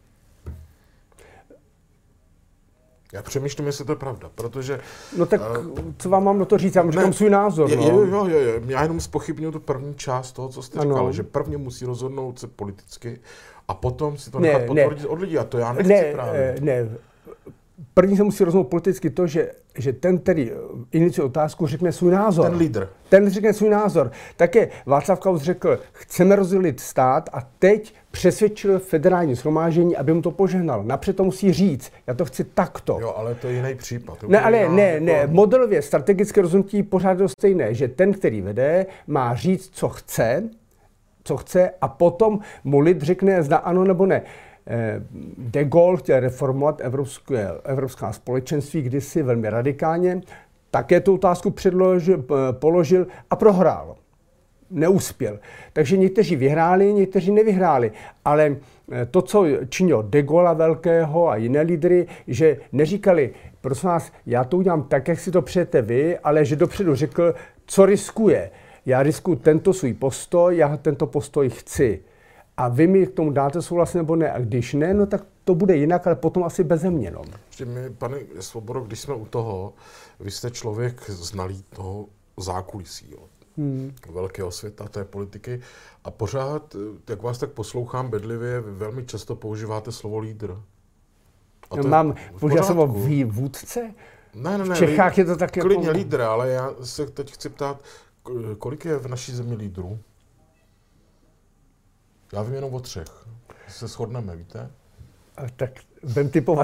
Já přemýšlím, jestli to je pravda, protože...
No tak co vám mám na to říct? Já mám říkám svůj názor.
Je,
no.
jo, jo, jo, já jenom zpochybnuju tu první část toho, co jste
ano.
říkal, že prvně musí rozhodnout se politicky a potom si to nechat
ne,
potvrdit
ne.
od lidí a to já nechci
ne,
právě.
Ne, první se musí rozhodnout politicky to, že, že ten, který iniciuje otázku, řekne svůj názor.
Ten lídr.
Ten řekne svůj názor. Také Václav Klaus řekl, chceme rozdělit stát a teď přesvědčil federální shromáždění, aby mu to požehnal. Napřed to musí říct, já to chci takto.
Jo, ale to je jiný případ.
Ne, ale
jiná,
ne,
jako...
ne, modelově strategické rozhodnutí pořád je stejné, že ten, který vede, má říct, co chce, co chce a potom mu lid řekne, zda ano nebo ne. De Gaulle chtěl reformovat evropské, evropská společenství kdysi velmi radikálně, také tu otázku předložil, položil a prohrál. Neuspěl. Takže někteří vyhráli, někteří nevyhráli. Ale to, co činil De Gaulle velkého a jiné lídry, že neříkali, prosím vás, já to udělám tak, jak si to přejete vy, ale že dopředu řekl, co riskuje. Já riskuju tento svůj postoj, já tento postoj chci. A vy mi k tomu dáte souhlas nebo ne. A když ne, no tak to bude jinak, ale potom asi beze mě. No.
My, pane Svobodo, když jsme u toho, vy jste člověk znalý toho zákulisí, jo. Hmm. velkého světa té politiky a pořád, jak vás tak poslouchám bedlivě, vy velmi často používáte slovo lídr. A
no, mám používat slovo vůdce?
Ne, ne, ne.
V Čechách je to tak jako...
Klidně lídr, ale já se teď chci ptát, kolik je v naší zemi lídrů? Já vím jenom o třech. Se shodneme, víte?
A tak budem typovat,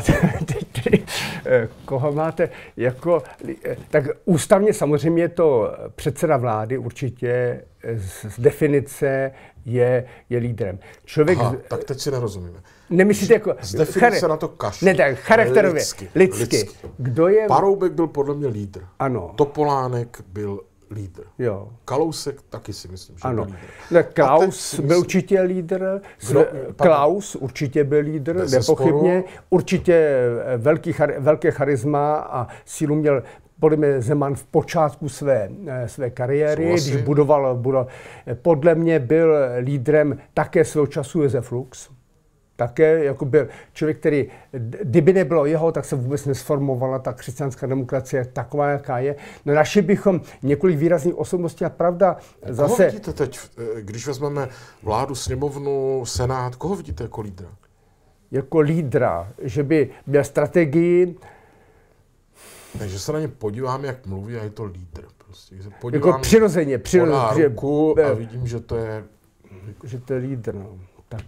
koho máte jako... Tak ústavně samozřejmě je to předseda vlády určitě z definice je, je lídrem. Člověk...
Aha, tak teď si nerozumíme.
Nemyslíte jako...
Z definice char... na to kašlu.
Ne, tak charakterově, lidsky, lidsky. lidsky. Kdo je...
Paroubek byl podle mě lídr.
Ano.
Topolánek byl lídr.
Jo.
Kalousek taky si myslím, že
ano.
byl lídr.
Tak Klaus byl myslím... určitě lídr. Kdo... Klaus určitě byl lídr, nepochybně. Určitě velký, char... velké charisma a sílu měl podle mě Zeman v počátku své, své kariéry, Souhlasím. když budoval, budoval. Podle mě byl lídrem také svého času Josef Lux. Také jako byl člověk, který, kdyby nebylo jeho, tak se vůbec nesformovala ta křesťanská demokracie taková, jaká je. No našli bychom několik výrazných osobností a pravda zase...
Koho vidíte teď, když vezmeme vládu, sněmovnu, senát, koho vidíte jako lídra?
Jako lídra, že by měl strategii...
Takže se na ně podívám, jak mluví a je to lídr. Prostě.
Jako přirozeně, přirozeně.
ruku a vidím, že to je...
Že to je lídr, no. Tak...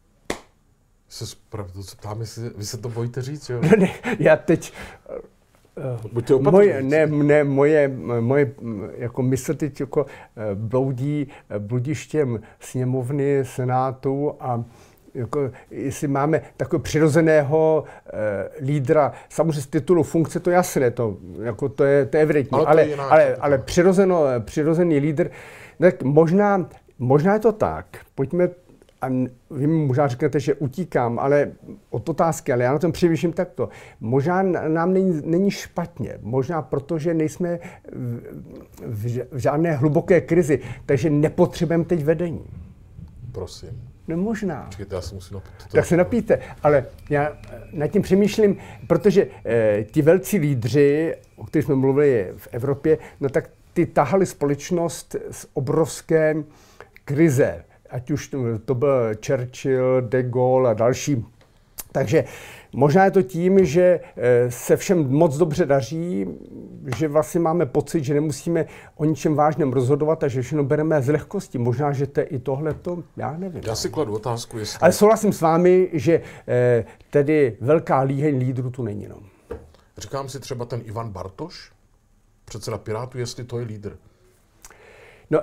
Se pravdu, co ptám, jestli vy se to bojíte říct, jo?
Ne, já teď
Buďte opatrní.
Moje, ne, ne, moje, moje jako mysl teď jako bloudí bludištěm sněmovny, senátu a jako, jestli máme takového přirozeného eh, lídra, samozřejmě z titulu funkce to jasné, to, jako, to je, to je evidentní, ale, ale, ale, ale přirozeno, přirozený lídr, tak možná, možná je to tak, pojďme, a vy mi možná řeknete, že utíkám, ale od otázky, ale já na tom přemýšlím takto. Možná nám není, není špatně, možná protože nejsme v, v, v žádné hluboké krizi, takže nepotřebujeme teď vedení.
Prosím.
No možná.
Počkejte, já si musím napít.
Tak se napijte, ale já nad tím přemýšlím, protože eh, ti velcí lídři, o kterých jsme mluvili v Evropě, no tak ty tahali společnost z obrovské krize. Ať už to, to byl Churchill, de Gaulle a další. Takže možná je to tím, že se všem moc dobře daří, že vlastně máme pocit, že nemusíme o ničem vážném rozhodovat a že všechno bereme z lehkosti. Možná, že to je i tohleto, já nevím.
Já si kladu otázku, jestli...
Ale souhlasím s vámi, že tedy velká líheň lídrů tu není. No.
Říkám si třeba ten Ivan Bartoš, předseda Pirátů, jestli to je lídr.
No,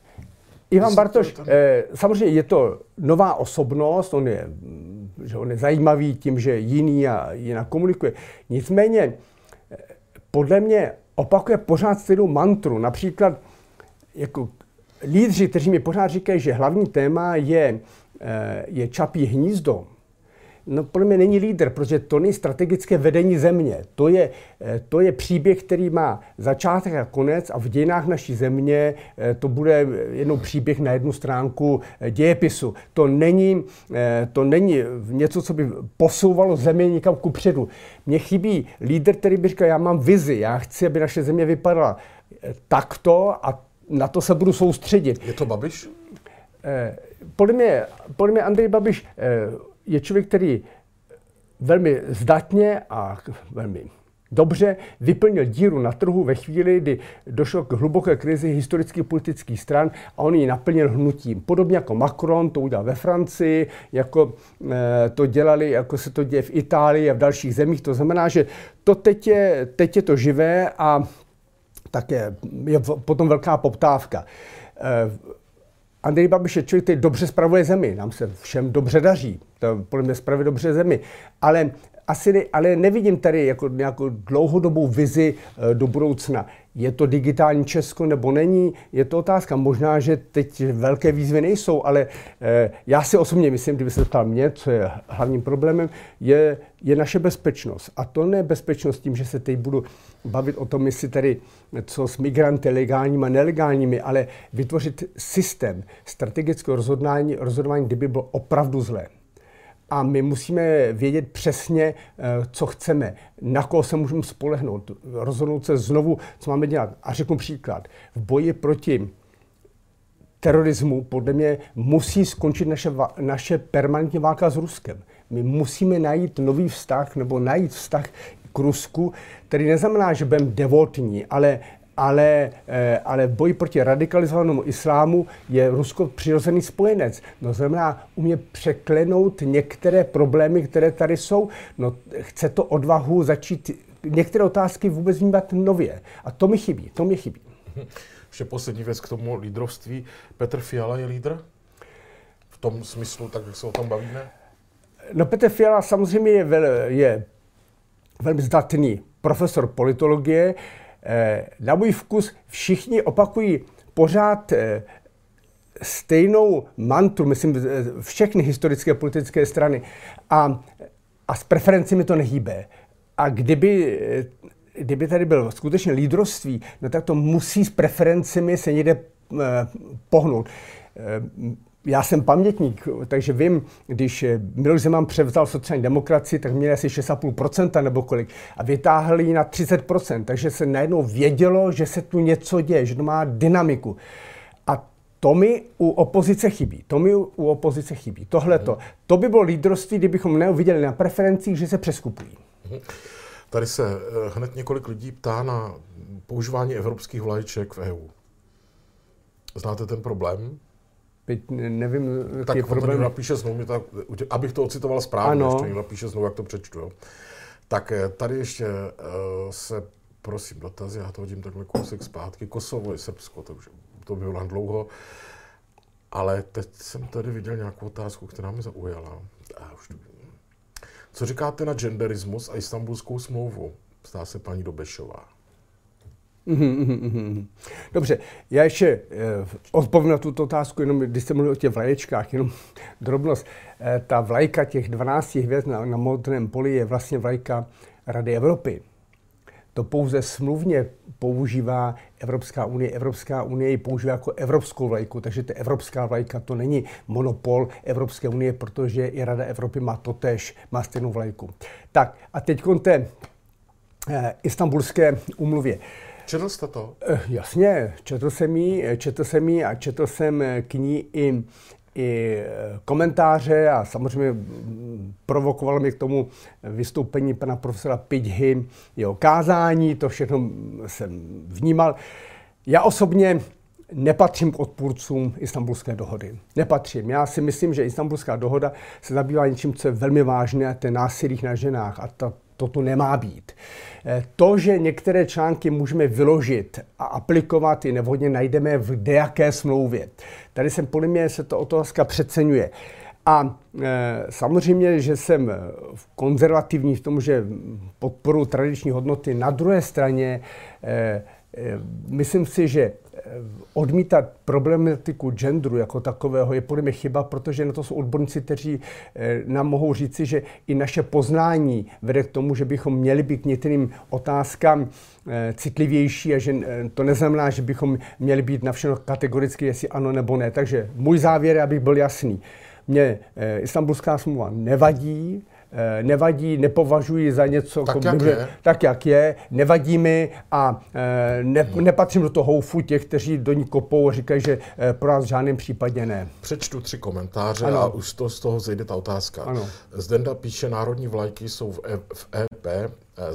Ivan Bartoš, eh, samozřejmě je to nová osobnost, on je, že on je zajímavý tím, že jiný a jinak komunikuje. Nicméně, eh, podle mě opakuje pořád stejnou mantru. Například jako lídři, kteří mi pořád říkají, že hlavní téma je, eh, je Čapí hnízdo. No, podle mě není lídr, protože to není strategické vedení země. To je, to je příběh, který má začátek a konec a v dějinách naší země to bude jednou příběh na jednu stránku dějepisu. To není, to není něco, co by posouvalo země někam kupředu. Mně chybí lídr, který by říkal, já mám vizi, já chci, aby naše země vypadala takto a na to se budu soustředit.
Je to Babiš?
Podle mě, podle mě Andrej Babiš je člověk, který velmi zdatně a velmi dobře vyplnil díru na trhu ve chvíli, kdy došlo k hluboké krizi historických politických stran a on ji naplnil hnutím. Podobně jako Macron to udělal ve Francii, jako e, to dělali, jako se to děje v Itálii a v dalších zemích. To znamená, že to teď je, teď je to živé a také je potom velká poptávka. E, Andrej Babiš je člověk, který dobře spravuje zemi. Nám se všem dobře daří. To podle mě spravuje dobře zemi. Ale, asi ne, ale nevidím tady jako nějakou dlouhodobou vizi do budoucna. Je to digitální Česko nebo není? Je to otázka. Možná, že teď velké výzvy nejsou, ale eh, já si osobně myslím, kdyby se ptal mě, co je hlavním problémem, je, je naše bezpečnost. A to ne bezpečnost tím, že se teď budu bavit o tom, jestli tady co s migranty, legálními a nelegálními, ale vytvořit systém strategického rozhodování, rozhodování, kdyby bylo opravdu zlé. A my musíme vědět přesně, co chceme, na koho se můžeme spolehnout, rozhodnout se znovu, co máme dělat. A řeknu příklad. V boji proti terorismu podle mě musí skončit naše, naše permanentní válka s Ruskem. My musíme najít nový vztah nebo najít vztah k Rusku, který neznamená, že budeme devotní, ale Ale, ale v boji proti radikalizovanému islámu je Rusko přirozený spojenec. No znamená, umí překlenout některé problémy, které tady jsou. No, chce to odvahu začít některé otázky vůbec vnímat nově. A to mi chybí, to mi chybí.
Ještě poslední věc k tomu lídrovství. Petr Fiala je lídr? V tom smyslu, tak jak se o tom bavíme?
No Petr Fiala samozřejmě je, vel, je velmi zdatný profesor politologie. Na můj vkus všichni opakují pořád stejnou mantru, myslím, všechny historické politické strany. A, a s preferencemi to nehýbe. A kdyby, kdyby tady bylo skutečně lídrovství, no tak to musí s preferencemi se někde pohnout. Já jsem pamětník, takže vím, když Miloš Zeman převzal sociální demokracii, tak měli asi šest celá pět procenta nebo kolik a vytáhli ji na třicet procent, takže se najednou vědělo, že se tu něco děje, že to má dynamiku. A to mi u opozice chybí. To mi u opozice chybí. Tohleto. To by bylo lídrovství, kdybychom neuviděli na preferencích, že se přeskupují.
Tady se hned několik lidí ptá na používání evropských vlaječek v E U. Znáte ten problém?
Nevím,
tak on problém. Napíše znovu, tak, abych to ocitoval správně, ano. Ještě napíše znovu, jak to přečtu. Jo. Tak tady ještě uh, se, prosím, dotazy, já to hodím takhle kousek zpátky. Kosovo je Srbsko, to, už, to bylo na dlouho. Ale teď jsem tady viděl nějakou otázku, která mě zaujala. A už to... Co říkáte na genderismus a Istanbulskou smlouvu? Ptá se paní Dobešová.
Dobře, já ještě eh, odpovím na tuto otázku, jenom když jste mluvil o těch vlaječkách, jenom drobnost. Eh, ta vlajka těch dvanácti hvězd na, na modrém poli je vlastně vlajka Rady Evropy. To pouze smluvně používá Evropská unie. Evropská unie ji používá jako evropskou vlajku, takže ta evropská vlajka to není monopol Evropské unie, protože i Rada Evropy má totéž, má stejnou vlajku. Tak a teď k té eh, Istanbulské úmluvě.
Četl jste to?
Eh, jasně, četl jsem ji, četl jsem ji a četl jsem k ní i i komentáře a samozřejmě provokovalo mě k tomu vystoupení pana profesora Pidhy, jeho kázání, to všechno jsem vnímal. Já osobně nepatřím k odpůrcům Istanbulské dohody. Nepatřím. Já si myslím, že Istanbulská dohoda se zabývá něčím, co je velmi vážné, a to je násilí na ženách. A to, toto nemá být. To, že některé články můžeme vyložit a aplikovat, i nevhodně najdeme v dejaké smlouvě. Tady jsem podle mě se to otázka přeceňuje. A e, samozřejmě, že jsem konzervativní v tom, že podporuji tradiční hodnoty. Na druhé straně e, e, myslím si, že odmítat problematiku genderu jako takového je podle mě chyba, protože na to jsou odborníci, kteří nám mohou říci, že i naše poznání vede k tomu, že bychom měli být k některým otázkám citlivější a že to neznamená, že bychom měli být na všechno kategoricky, jestli ano nebo ne. Takže můj závěr, abych byl jasný. Mně Istanbulská smlouva nevadí, nevadí, nepovažuji za něco,
tak,
jako,
jak,
že,
je.
tak jak je, nevadí mi a ne, nepatřím do toho houfu těch, kteří do ní kopou a říkají, že pro nás v žádném případě ne.
Přečtu tři komentáře
ano.
a už to, z toho zejde ta otázka.
Ano.
Zdenda píše, národní vlajky jsou v, e, v E P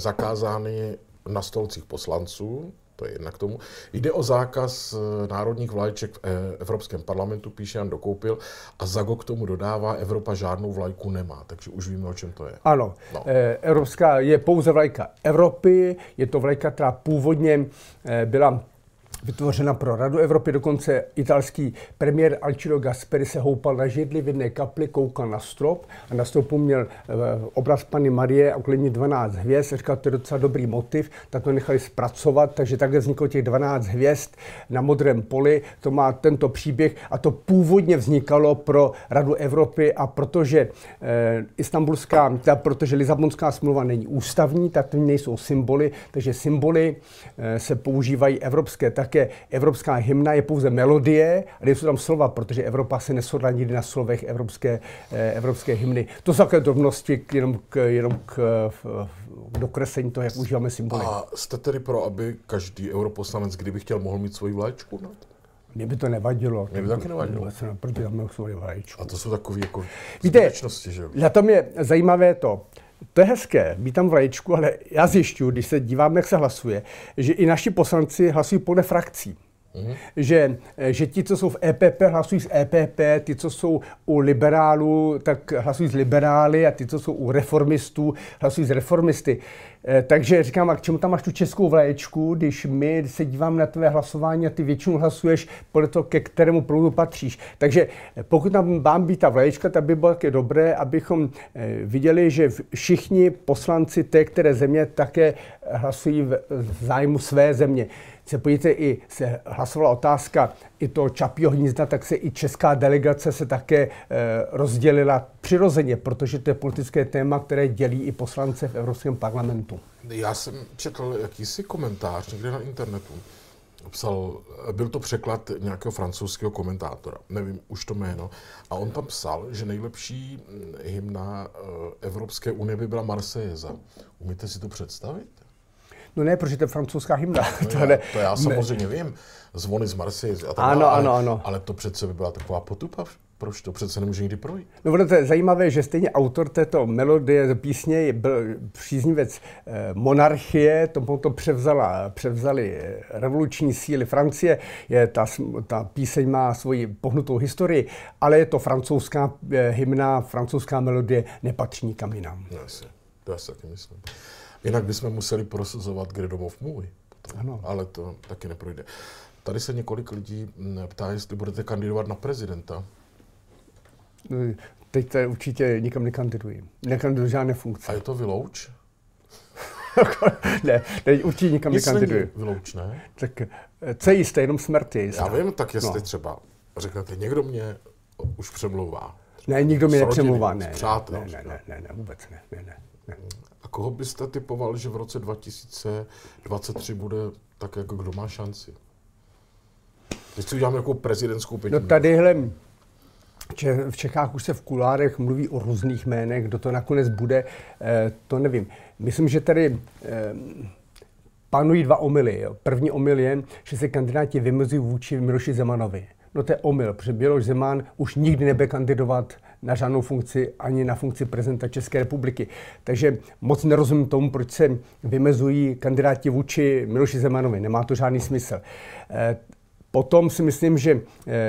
zakázány na stolcích poslanců. To je jednak k tomu. Jde o zákaz národních vlajček v Evropském parlamentu, píše Jan Dokoupil, a Zago k tomu dodává, Evropa žádnou vlajku nemá, takže už víme, o čem to je.
Ano, no. Evropská je pouze vlajka Evropy, je to vlajka, která původně byla vytvořena pro Radu Evropy, dokonce italský premiér Alcide Gasperi se houpal na židli v jedné kapli, koukal na strop a na stropu měl obraz Panny Marie a okolo ní dvanáct hvězd. Říkal, to je docela dobrý motiv, tak to nechali zpracovat, takže takhle vzniklo těch dvanáct hvězd na modrém poli. To má tento příběh a to původně vznikalo pro Radu Evropy a protože eh, Istanbulská, ta, protože Lisabonská smlouva není ústavní, tak to nejsou symboly, takže symboly eh, se používají evropské. Také evropská hymna je pouze melodie a nejsou tam slova, protože Evropa se neshodla nikdy na slovech evropské, eh, evropské hymny. To jsou takové drobnosti jenom k, jenom k, k dokreslení toho, jak užíváme symboly.
A jste tedy pro, aby každý europoslanec, kdyby chtěl, mohl mít svoji vlaječku? No?
Mně by to nevadilo.
Mně by taky nevadilo.
Proti tam svoji vlaječku.
A to jsou takové jako
skutečnosti,
že jo?
Na tom je zajímavé to, to je hezké, mít tam vlaječku, ale já zjišťuji, když se dívám, jak se hlasuje, že i naši poslanci hlasují podle frakcí. Mm-hmm. Že, že ti, co jsou v E P P, hlasují z E P P, ty, co jsou u liberálů, tak hlasují z liberály a ty, co jsou u reformistů, hlasují z reformisty. Takže říkám, a k čemu tam máš tu českou vlaječku, když my se díváme na tvé hlasování a ty většinou hlasuješ podle toho, ke kterému proudu patříš. Takže pokud tam mám být ta vlaječka, tak by bylo také dobré, abychom viděli, že všichni poslanci té které země také hlasují v zájmu své země. Se podívejte, i se hlasovala otázka i toho Čapího hnízda, tak se i česká delegace se také e, rozdělila přirozeně, protože to je politické téma, které dělí i poslance v Evropském parlamentu.
Já jsem četl jakýsi komentář někde na internetu. Psal, byl to překlad nějakého francouzského komentátora, nevím už to jméno, a on tam psal, že nejlepší hymna Evropské unie by byla Marsejeza. Umíte si to představit?
No ne, protože to je francouzská hymna.
No
to,
já,
ne,
to já samozřejmě ne. vím, zvony z Marsejez a tak
ano,
dále,
ano,
ale,
ano.
ale to přece by byla taková potupa. Proč to přece nemůže nikdy projít?
No, to je zajímavé, že stejně autor této melodie písně byl příznivec eh, monarchie, to, to převzala, převzali revoluční síly Francie, je, ta, ta píseň má svoji pohnutou historii, ale je to francouzská eh, hymna, francouzská melodie, nepatří nikam jinam.
Jasně. To já si taky myslím. Jinak bychom museli prosazovat Kde domov můj.
Ano.
Ale to taky neprojde. Tady se několik lidí ptá, jestli budete kandidovat na prezidenta.
Teď tady určitě nikam nekandiduji. Nekandiduji žádné funkce.
A je to vylouč?
ne, ne, určitě nikam
Nic
nekandiduji.
Není vylouč, ne?
Tak co je jisté, jenom smrt je jistá.
Já vím, tak jestli no. třeba řeknete, někdo mě už přemlouvá.
Ne, nikdo mě nepřemlouvá, ne.
Přátel,
ne, ne, ne, ne, ne, vůbec ne, ne, ne, ne.
A koho byste typoval, že v roce dva tisíce dvacet tři bude tak, jako kdo má šanci? Teď si udělám nějakou prezidentskou pětinu.
No tadyhle, v Čechách už se v kulárech mluví o různých jménech, kdo to nakonec bude, to nevím. Myslím, že tady panují dva omyly. Jo. První omyl je, že se kandidáti vymezují vůči Miloši Zemanovi. No to je omyl, protože Miloš Zeman už nikdy nebude kandidovat na žádnou funkci, ani na funkci prezidenta České republiky. Takže moc nerozumím tomu, proč se vymezují kandidáti vůči Miloši Zemanovi. Nemá to žádný smysl. Potom si myslím, že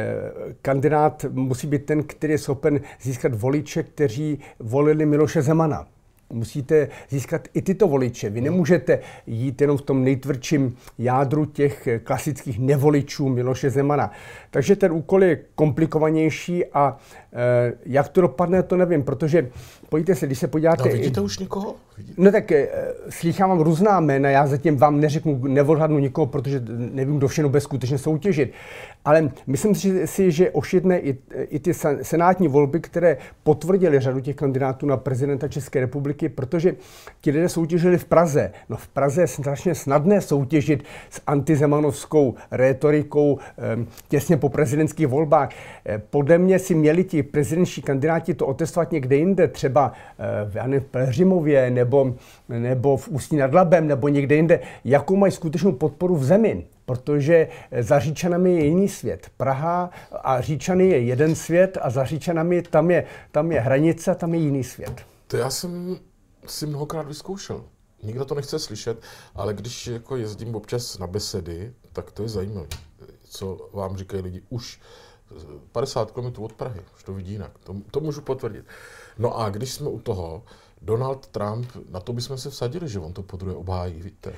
kandidát musí být ten, který je schopen získat voliče, kteří volili Miloše Zemana. Musíte získat i tyto voliče. Vy nemůžete jít jenom v tom nejtvrdším jádru těch klasických nevoličů Miloše Zemana. Takže ten úkol je komplikovanější a e, jak to dopadne, to nevím, protože pojďte se, když se podíváte...
No, vidíte už někoho? Vidíte?
No tak e, slýchávám různá jména, já zatím vám neřeknu, neodhadnu nikoho, protože nevím, kdo všechno bude skutečně soutěžit. Ale myslím si, že ošidne i, i ty senátní volby, které potvrdily řadu těch kandidátů na prezidenta České republiky, protože ti lidé soutěžili v Praze. No v Praze je strašně snadné soutěžit s antizemanovskou rétorikou e, těsně po prezidentských volbách. E, podle mě si měli ti prezidentští kandidáti to otestovat někde jinde, třeba e, v Pelhřimově nebo, nebo v Ústí nad Labem nebo někde jinde, jakou mají skutečnou podporu v zemi. Protože za Říčanami je jiný svět. Praha a Říčany je jeden svět a za Říčanami tam je, tam je hranice a tam je jiný svět.
To já jsem si mnohokrát vyzkoušel. Nikdo to nechce slyšet, ale když jako jezdím občas na besedy, tak to je zajímavé, co vám říkají lidi už padesát kilometrů od Prahy, už to vidí jinak, to, to můžu potvrdit. No a když jsme u toho, Donald Trump, na to bychom se vsadili, že on to podruhé obhájí, víte.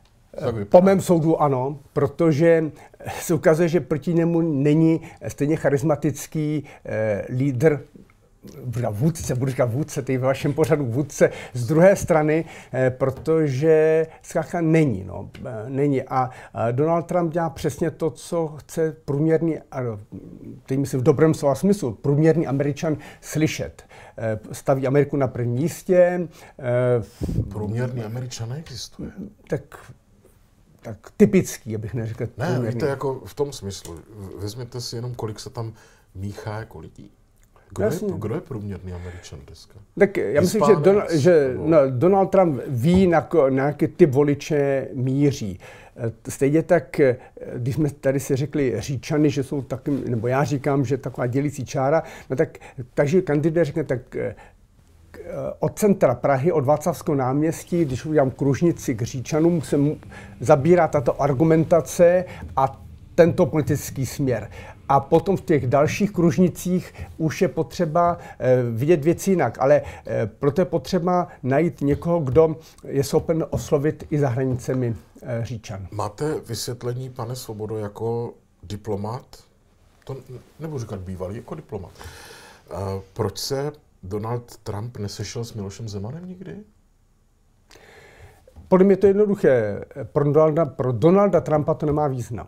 Po mém soudu ano, protože se ukazuje, že proti němu není stejně charismatický eh, lídr, vůdce, budu říkat vůdce, teď ve vašem pořadu vůdce, z druhé strany, eh, protože zkrátka není, no, eh, není. A eh, Donald Trump dělá přesně to, co chce průměrný, ano, teď myslím v dobrém slova smyslu, průměrný Američan slyšet. Eh, staví Ameriku na prvním místě.
Eh, průměrný Američan neexistuje.
Tak tak typický, abych neřekl.
Ne, průměrný. Víte, jako v tom smyslu. Vezměte si jenom, kolik se tam míchá jako lidí. Kdo, je, kdo je průměrný Američan dneska?
Tak já myslím, že, Don, že no, Donald Trump ví, na, na jaké ty voliče míří. Stejně tak, když jsme tady si řekli Říčany, že jsou taky, nebo já říkám, že taková dělící čára, no tak, takže kandidát řekne, tak od centra Prahy, od Václavského náměstí, když udělám kružnici k Říčanům, se zabírá tato argumentace a tento politický směr. A potom v těch dalších kružnicích už je potřeba eh, vidět věci jinak, ale eh, proto je potřeba najít někoho, kdo je schopen oslovit i za hranicemi eh, Říčan.
Máte vysvětlení, pane Svobodo, jako diplomat, to nebudu říkat bývalý, jako diplomat, eh, proč se Donald Trump nesešel s Milošem Zemanem nikdy?
Podle mě to je jednoduché. Pro Donalda, pro Donalda Trumpa to nemá význam.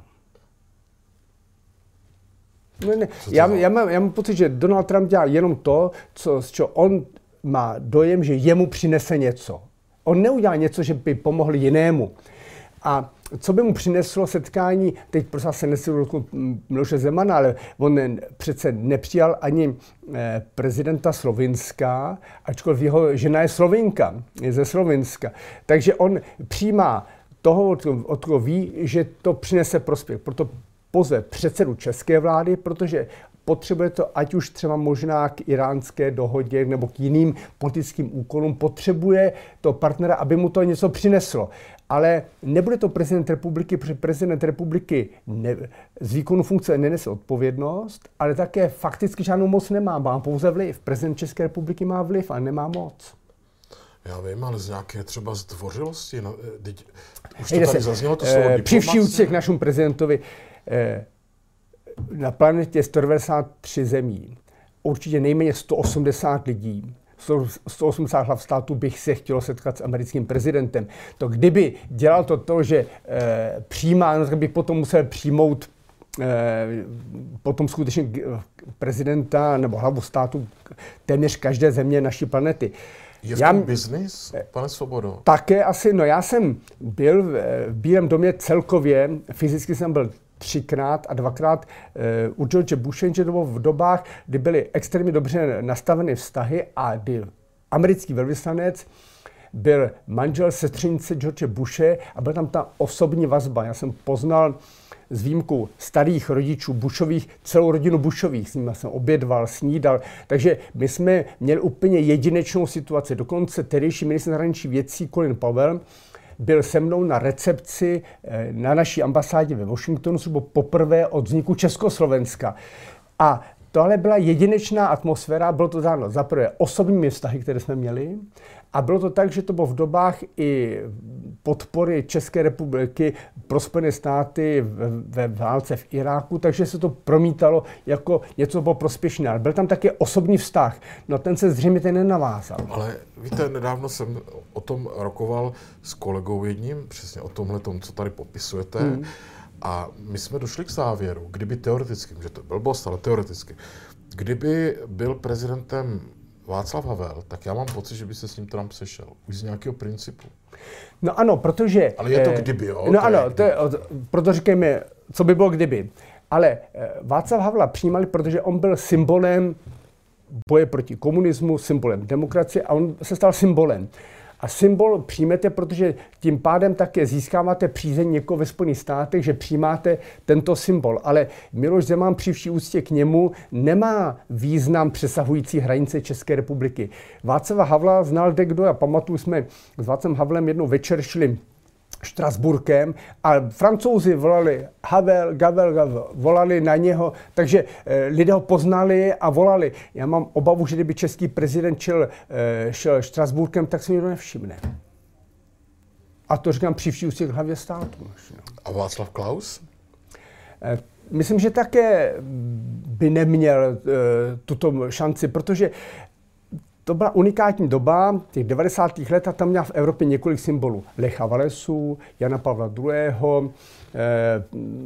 Ne, ne. Já, já, mám, já mám pocit, že Donald Trump dělá jenom to, co, z čeho on má dojem, že jemu přinese něco. On neudělá něco, že by pomohl jinému. A co by mu přineslo setkání, teď prostě se nesl Miloše Zemana, ale on přece nepřijal ani prezidenta Slovinska, ačkoliv jeho žena je Slovinka, je ze Slovinska. Takže on přijímá toho, od koho ví, že to přinese prospěch. Proto pozve předsedu české vlády, protože potřebuje to, ať už třeba možná k iránské dohodě nebo k jiným politickým úkolům, potřebuje to partnera, aby mu to něco přineslo. Ale nebude to prezident republiky, protože prezident republiky ne, z výkonu funkce nenese odpovědnost, ale také fakticky žádnou moc nemá, má pouze vliv. Prezident České republiky má vliv a nemá moc.
Já vím, ale z nějaké třeba zdvořilosti. No, teď, už to tady zaznělo to slovo diplomacie.
Při vší úctě k našemu prezidentovi, na planetě je sto devadesát tři zemí. Určitě nejméně sto osmdesát lidí. sto osmdesát hlav států bych se chtělo setkat s americkým prezidentem. To kdyby dělal to to, že eh, přijímá, no, tak bych potom musel přijmout eh, potom skutečně prezidenta nebo hlavu státu téměř každé země naší planety.
Je v tom já, biznis, pane Svobodo?
Také asi, no já jsem byl v Bílém domě celkově, fyzicky jsem byl třikrát a dvakrát uh, u George Bushe, že to bylo v dobách, kdy byly extrémně dobře nastaveny vztahy a kdy americký velvyslanec byl manžel sestřenice George Bushe a byla tam ta osobní vazba. Já jsem poznal s výjimkou starých rodičů Bushových, celou rodinu Bushových, s nimi jsem obědval, snídal, takže my jsme měli úplně jedinečnou situaci. Dokonce tehdejší ministr zahraničních věcí Colin Powell byl se mnou na recepci na naší ambasádě ve Washingtonu zhruba poprvé od vzniku Československa. A tohle byla jedinečná atmosféra, bylo to dáno za prvé osobními vztahy, které jsme měli, a bylo to tak, že to bylo v dobách i podpory České republiky pro Spojené státy ve válce v Iráku, takže se to promítalo jako něco bylo prospěšné. Ale byl tam také osobní vztah, no ten se zřejmě ten nenavázal.
Ale víte, nedávno jsem o tom rokoval s kolegou jedním, přesně o tomhle tom, co tady popisujete, hmm. a my jsme došli k závěru, kdyby teoreticky, že to je blbost, ale teoreticky, kdyby byl prezidentem Václav Havel, tak já mám pocit, že by se s ním Trump sešel. Už z nějakého principu.
No ano, protože...
Ale je to kdyby, jo?
No to ano, to je, proto říkejme, co by bylo kdyby. Ale Václav Havla přijímali, protože on byl symbolem boje proti komunismu, symbolem demokracie a on se stal symbolem. A symbol přijmete, protože tím pádem také získáváte přízeň někoho ve Spojených státech, že přijímáte tento symbol. Ale Miloš Zeman při vší úctě k němu nemá význam přesahující hranice České republiky. Václava Havla znal kdo, a pamatuju, jsme s Václavem Havlem jednou večer šli Štrasburkem a Francouzi volali Havel, Gavel, Gavel, volali na něho, takže e, lidé ho poznali a volali. Já mám obavu, že kdyby český prezident šel, e, šel Štrasburkem, tak se nikdo nevšimne. A to říkám při vší úctě k hlavě státu.
A Václav Klaus?
E, myslím, že také by neměl e, tuto šanci, protože to byla unikátní doba, těch devadesátých let, a tam měla v Evropě několik symbolů. Lecha Walesu, Jana Pavla druhého., eh,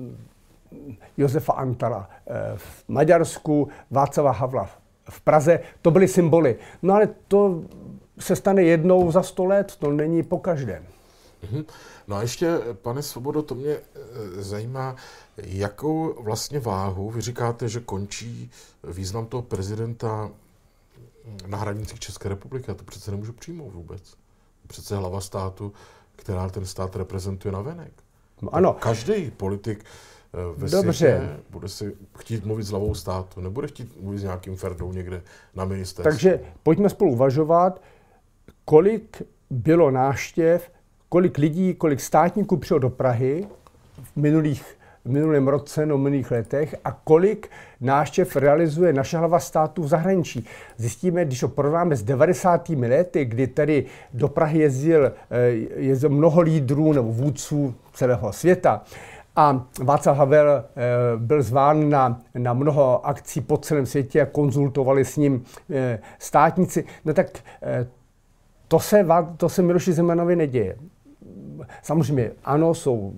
Josefa Antala eh, v Maďarsku, Václava Havla v Praze. To byly symboly. No ale to se stane jednou za sto let, to není po každém.
Mm-hmm. No a ještě, pane Svobodo, to mě e, zajímá, jakou vlastně váhu, vy říkáte, že končí význam toho prezidenta na hranicích České republiky. Já to přece nemůžu přijmout vůbec. Přece hlava státu, která ten stát reprezentuje navenek.
No, ano.
Každý politik ve
Dobře.
světě bude si chtít mluvit s hlavou státu. Nebude chtít mluvit s nějakým Ferdou někde na ministerstvu.
Takže pojďme spolu uvažovat, kolik bylo návštěv, kolik lidí, kolik státníků přijelo do Prahy v minulých v minulém roce, no v minulých letech, a kolik návštěv realizuje naše hlava státu v zahraničí. Zjistíme, když ho porovnáme s devadesátými lety, kdy tady do Prahy jezdil, jezdil mnoho lídrů nebo vůdců celého světa, a Václav Havel byl zván na, na mnoho akcí po celém světě a konzultovali s ním státníci, no tak to se, to se Miloši Zemanovi neděje. Samozřejmě, ano, jsou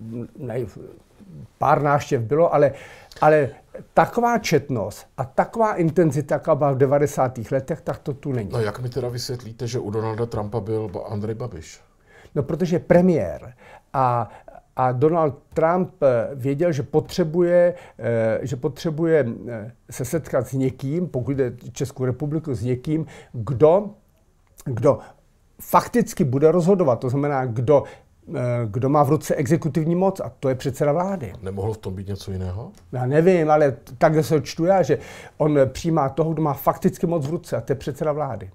pár návštěv bylo, ale, ale taková četnost a taková intenzita, jaká byla v devadesátých letech, tak to tu není.
No jak mi teda vysvětlíte, že u Donalda Trumpa byl Andrej Babiš?
No protože premiér a, a Donald Trump věděl, že potřebuje, že potřebuje se setkat s někým, pokud jde Českou republiku, s někým, kdo, kdo fakticky bude rozhodovat, to znamená, kdo kdo má v ruce exekutivní moc, a to je předseda vlády.
Nemohlo v tom být něco jiného?
Já nevím, ale takhle se čtu já, že on přijímá toho, kdo má fakticky moc v ruce, a to je předseda vlády.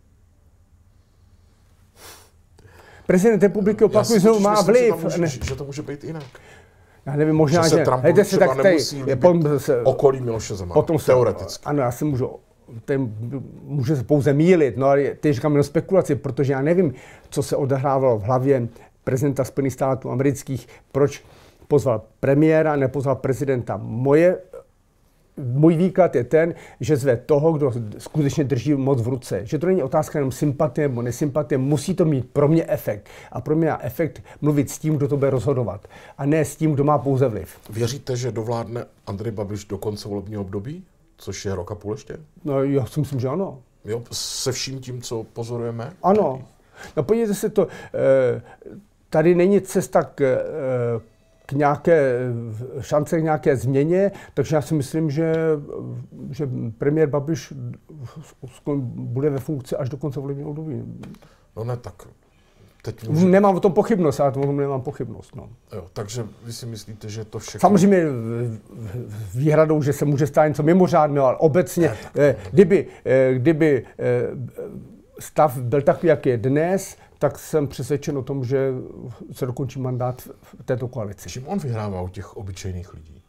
Prezident republiky, opakuju, že má vliv.
Že, může, že to může být jinak.
Já nevím, možná, že...
že se Trumpovi třeba tak nemusí líbit okolí Miloše Zemana,
potom se,
teoreticky.
Ano, já se můžu ten může se pouze mýlit, no ale teď říkám jenom spekulaci, protože já nevím, co se odehrávalo v hlavě prezidenta Spojených států amerických, proč pozval premiéra, nepozval prezidenta. Moje, můj výklad je ten, že zve toho, kdo skutečně drží moc v ruce. Že to není otázka jenom sympatie nebo nesympatie, musí to mít pro mě efekt. A pro mě má efekt mluvit s tím, kdo to bude rozhodovat. A ne s tím, kdo má pouze vliv.
Věříte, že dovládne Andrej Babiš do konce volebního období? Což je rok a půl ještě?
No já si myslím, že ano.
Jo, se vším tím, co pozorujeme?
Ano. No podívejte se to, tady není cesta k, k nějaké šance k nějaké změně, takže já si myslím, že, že premiér Babiš bude ve funkci až do konce volebního období.
No ne, tak teď může...
Nemám o tom pochybnost, já o tom nemám pochybnost. No.
Jo, takže vy si myslíte, že to všechno...
Samozřejmě výhradou, že se může stát něco mimořádného, ale obecně, ne, tak... kdyby, kdyby stav byl takový, jak je dnes, tak jsem přesvědčen o tom, že se dokončí mandát v této koalici.
Čím on vyhrává u těch obyčejných lidí?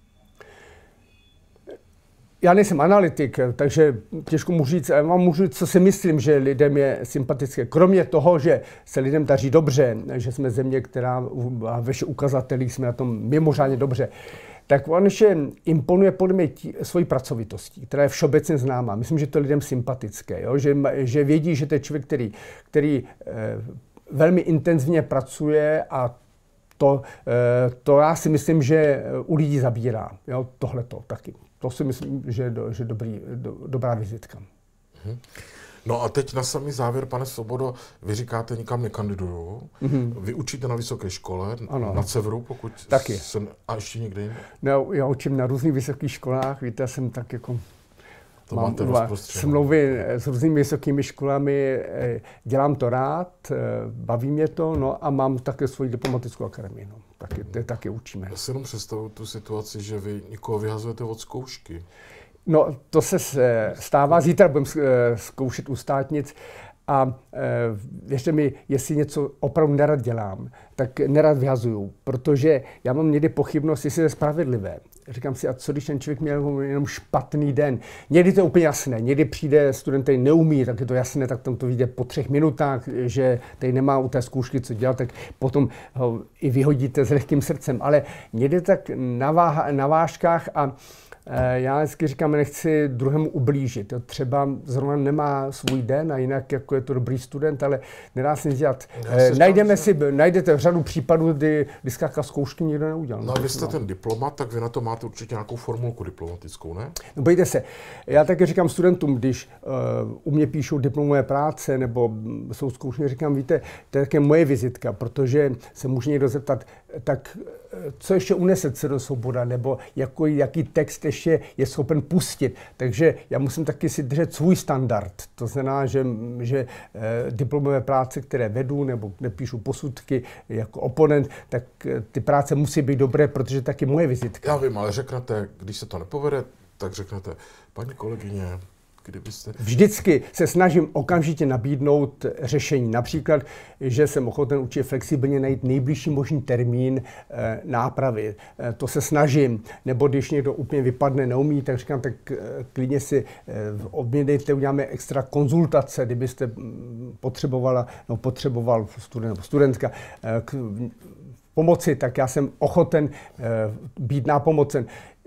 Já nejsem analytik, takže těžko můžu říct, ale mám můžu říct, co si myslím, že lidem je sympatické. Kromě toho, že se lidem daří dobře, že jsme země, která ve všech ukazatelích jsme na tom mimořádně dobře, tak on ještě imponuje podle mě tí, svojí pracovitostí, která je všeobecně známá. Myslím, že to je lidem sympatické, jo? Že, že vědí, že to je člověk, který, který eh, velmi intenzivně pracuje a to, eh, to já si myslím, že u lidí zabírá. Jo? Tohleto taky. To si myslím, že je do, že dobrý, do, dobrá vizitka.
Mhm. No a teď na samý závěr, pane Svobodo, vy říkáte, nikam nekandiduju. Mm-hmm. Vy učíte na vysoké škole, ano. Na Severu, pokud
taky.
Jsem, a ještě někde jinde?
No, já učím na různých vysokých školách, víte, já jsem tak jako...
To mám máte
smlouvy s různými vysokými školami, dělám to rád, baví mě to, no a mám také svoji diplomatickou akademii, no. Taky, mm. taky učíme.
Já si jenom představuji tu situaci, že vy někoho vyhazujete od zkoušky.
No, to se stává. Zítra budeme zkoušet u státnic a věřte mi, jestli něco opravdu nerad dělám, tak nerad vyhazuju, protože já mám někdy pochybnost, jestli to je spravedlivé. Říkám si, a co když ten člověk měl jenom špatný den? Někdy to je úplně jasné, někdy přijde student, který neumí, tak je to jasné, tak tam to vyjde po třech minutách, že tady nemá u té zkoušky co dělat, tak potom ho i vyhodíte s lehkým srdcem. Ale někdy tak na, váha, na vážkách a já vždycky říkám, nechci druhému ublížit. Třeba zrovna nemá svůj den a jinak jako je to dobrý student, ale nedá se nic dělat. Najdeme si, najdete řadu případů, kdy, kdy zkrátka zkoušky nikdo neudělal.
No a vy jste ten diplomat, tak vy na to máte určitě nějakou formulku diplomatickou, ne?
No bojte se, já taky říkám studentům, když uh, u mě píšou diplomové práce nebo jsou zkoušky, říkám, víte, to je také moje vizitka, protože se může někdo zeptat, tak co ještě unese do Svoboda, nebo jako, jaký text ještě je schopen pustit. Takže já musím taky si držet svůj standard. To znamená, že, že eh, diplomové práce, které vedu, nebo nepíšu posudky jako oponent, tak eh, ty práce musí být dobré, protože taky moje vizitka.
Já vím, ale řeknete, když se to nepovede, tak řeknete, paní kolegyně, kdybyste...
Vždycky se snažím okamžitě nabídnout řešení. Například, že jsem ochoten určitě flexibilně najít nejbližší možný termín e, nápravy. E, to se snažím. Nebo když někdo úplně vypadne, neumí, tak říkám, tak e, klidně si e, objednejte, uděláme extra konzultace, kdybyste potřebovala, no potřeboval student nebo studentka e, k pomoci, tak já jsem ochoten e, být nápomocen.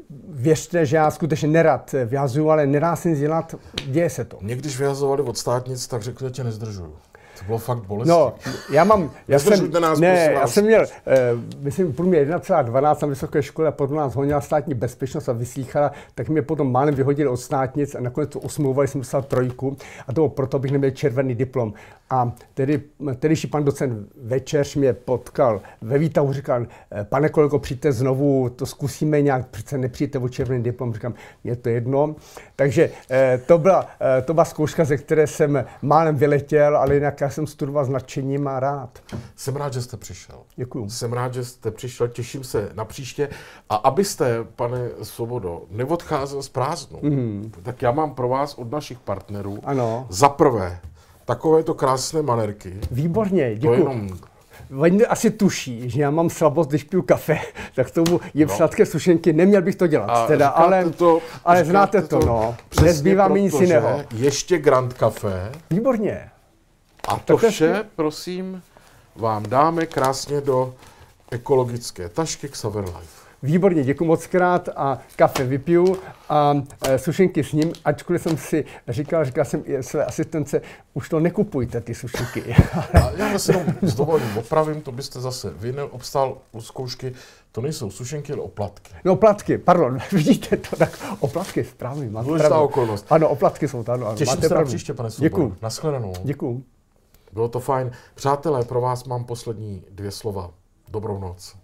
Věřte, že já skutečně nerad vyhazuju, ale nedá se nic dělat, děje se to.
Mě když vyhazovali od státnic, tak řekli, že tě nezdržuju. To bylo fakt bolestné.
No, já mám, já jsem,
nás,
ne, já jsem měl, eh, myslím, průměr jedna celá dvanáct na vysoké škole a potom nás honila státní bezpečnost a vyslýchala, tak mě potom málem vyhodili od státnic a nakonec to osmlouvali, jsem dostal trojku a to bylo proto, abych neměl červený diplom. A tedy, tedyší pan docent Večeř mě potkal ve výtahu, říkal, pane kolego, přijďte znovu, to zkusíme nějak, přece nepřijďte o červený diplom, říkám, je to jedno. Takže eh, to, byla, eh, to byla zkouška, ze které jsem málem vyletěl, ale jinak já jsem studoval s nadšením a rád.
Jsem rád, že jste přišel.
Děkuju.
Jsem rád, že jste přišel, těším se na příště. A abyste, pane Svobodo, neodcházel z prázdnou, mm. tak já mám pro vás od našich partnerů
ano.
za prvé takovéto krásné manerky.
Výborně, děkuji.
To jenom
oni asi tuší, že já mám slabost, když piju kafe, tak tomu jim no. sladké sušenky, neměl bych to dělat. Teda, ale
to,
ale znáte to, to, no. Nezbývá mi nic jiného.
Ještě Grand Café.
Výborně.
A to vše, prosím, vám dáme krásně do ekologické tašky Xaver Life.
Výborně, děkuji moc krát a kafe vypiju a e, sušenky s ním, ačkoliv jsem si říkal, říkal jsem i své asistence, už to nekupujte, ty sušenky.
A já si jenom s dovolením opravím, to byste zase vy neobstál u zkoušky, to nejsou sušenky, ale oplatky.
No oplatky, pardon, vidíte to, tak oplatky, správně, máte
Důležitá
pravdu.
okolnost.
Ano, oplatky jsou to, ano, ano.
Těším
máte
se
pravdu.
na příště, pane Svobodo.
Děkuju.
Naschledanou.
Děkuju.
Bylo to fajn. Přátelé, pro vás mám poslední dvě slova. Dobrou noc.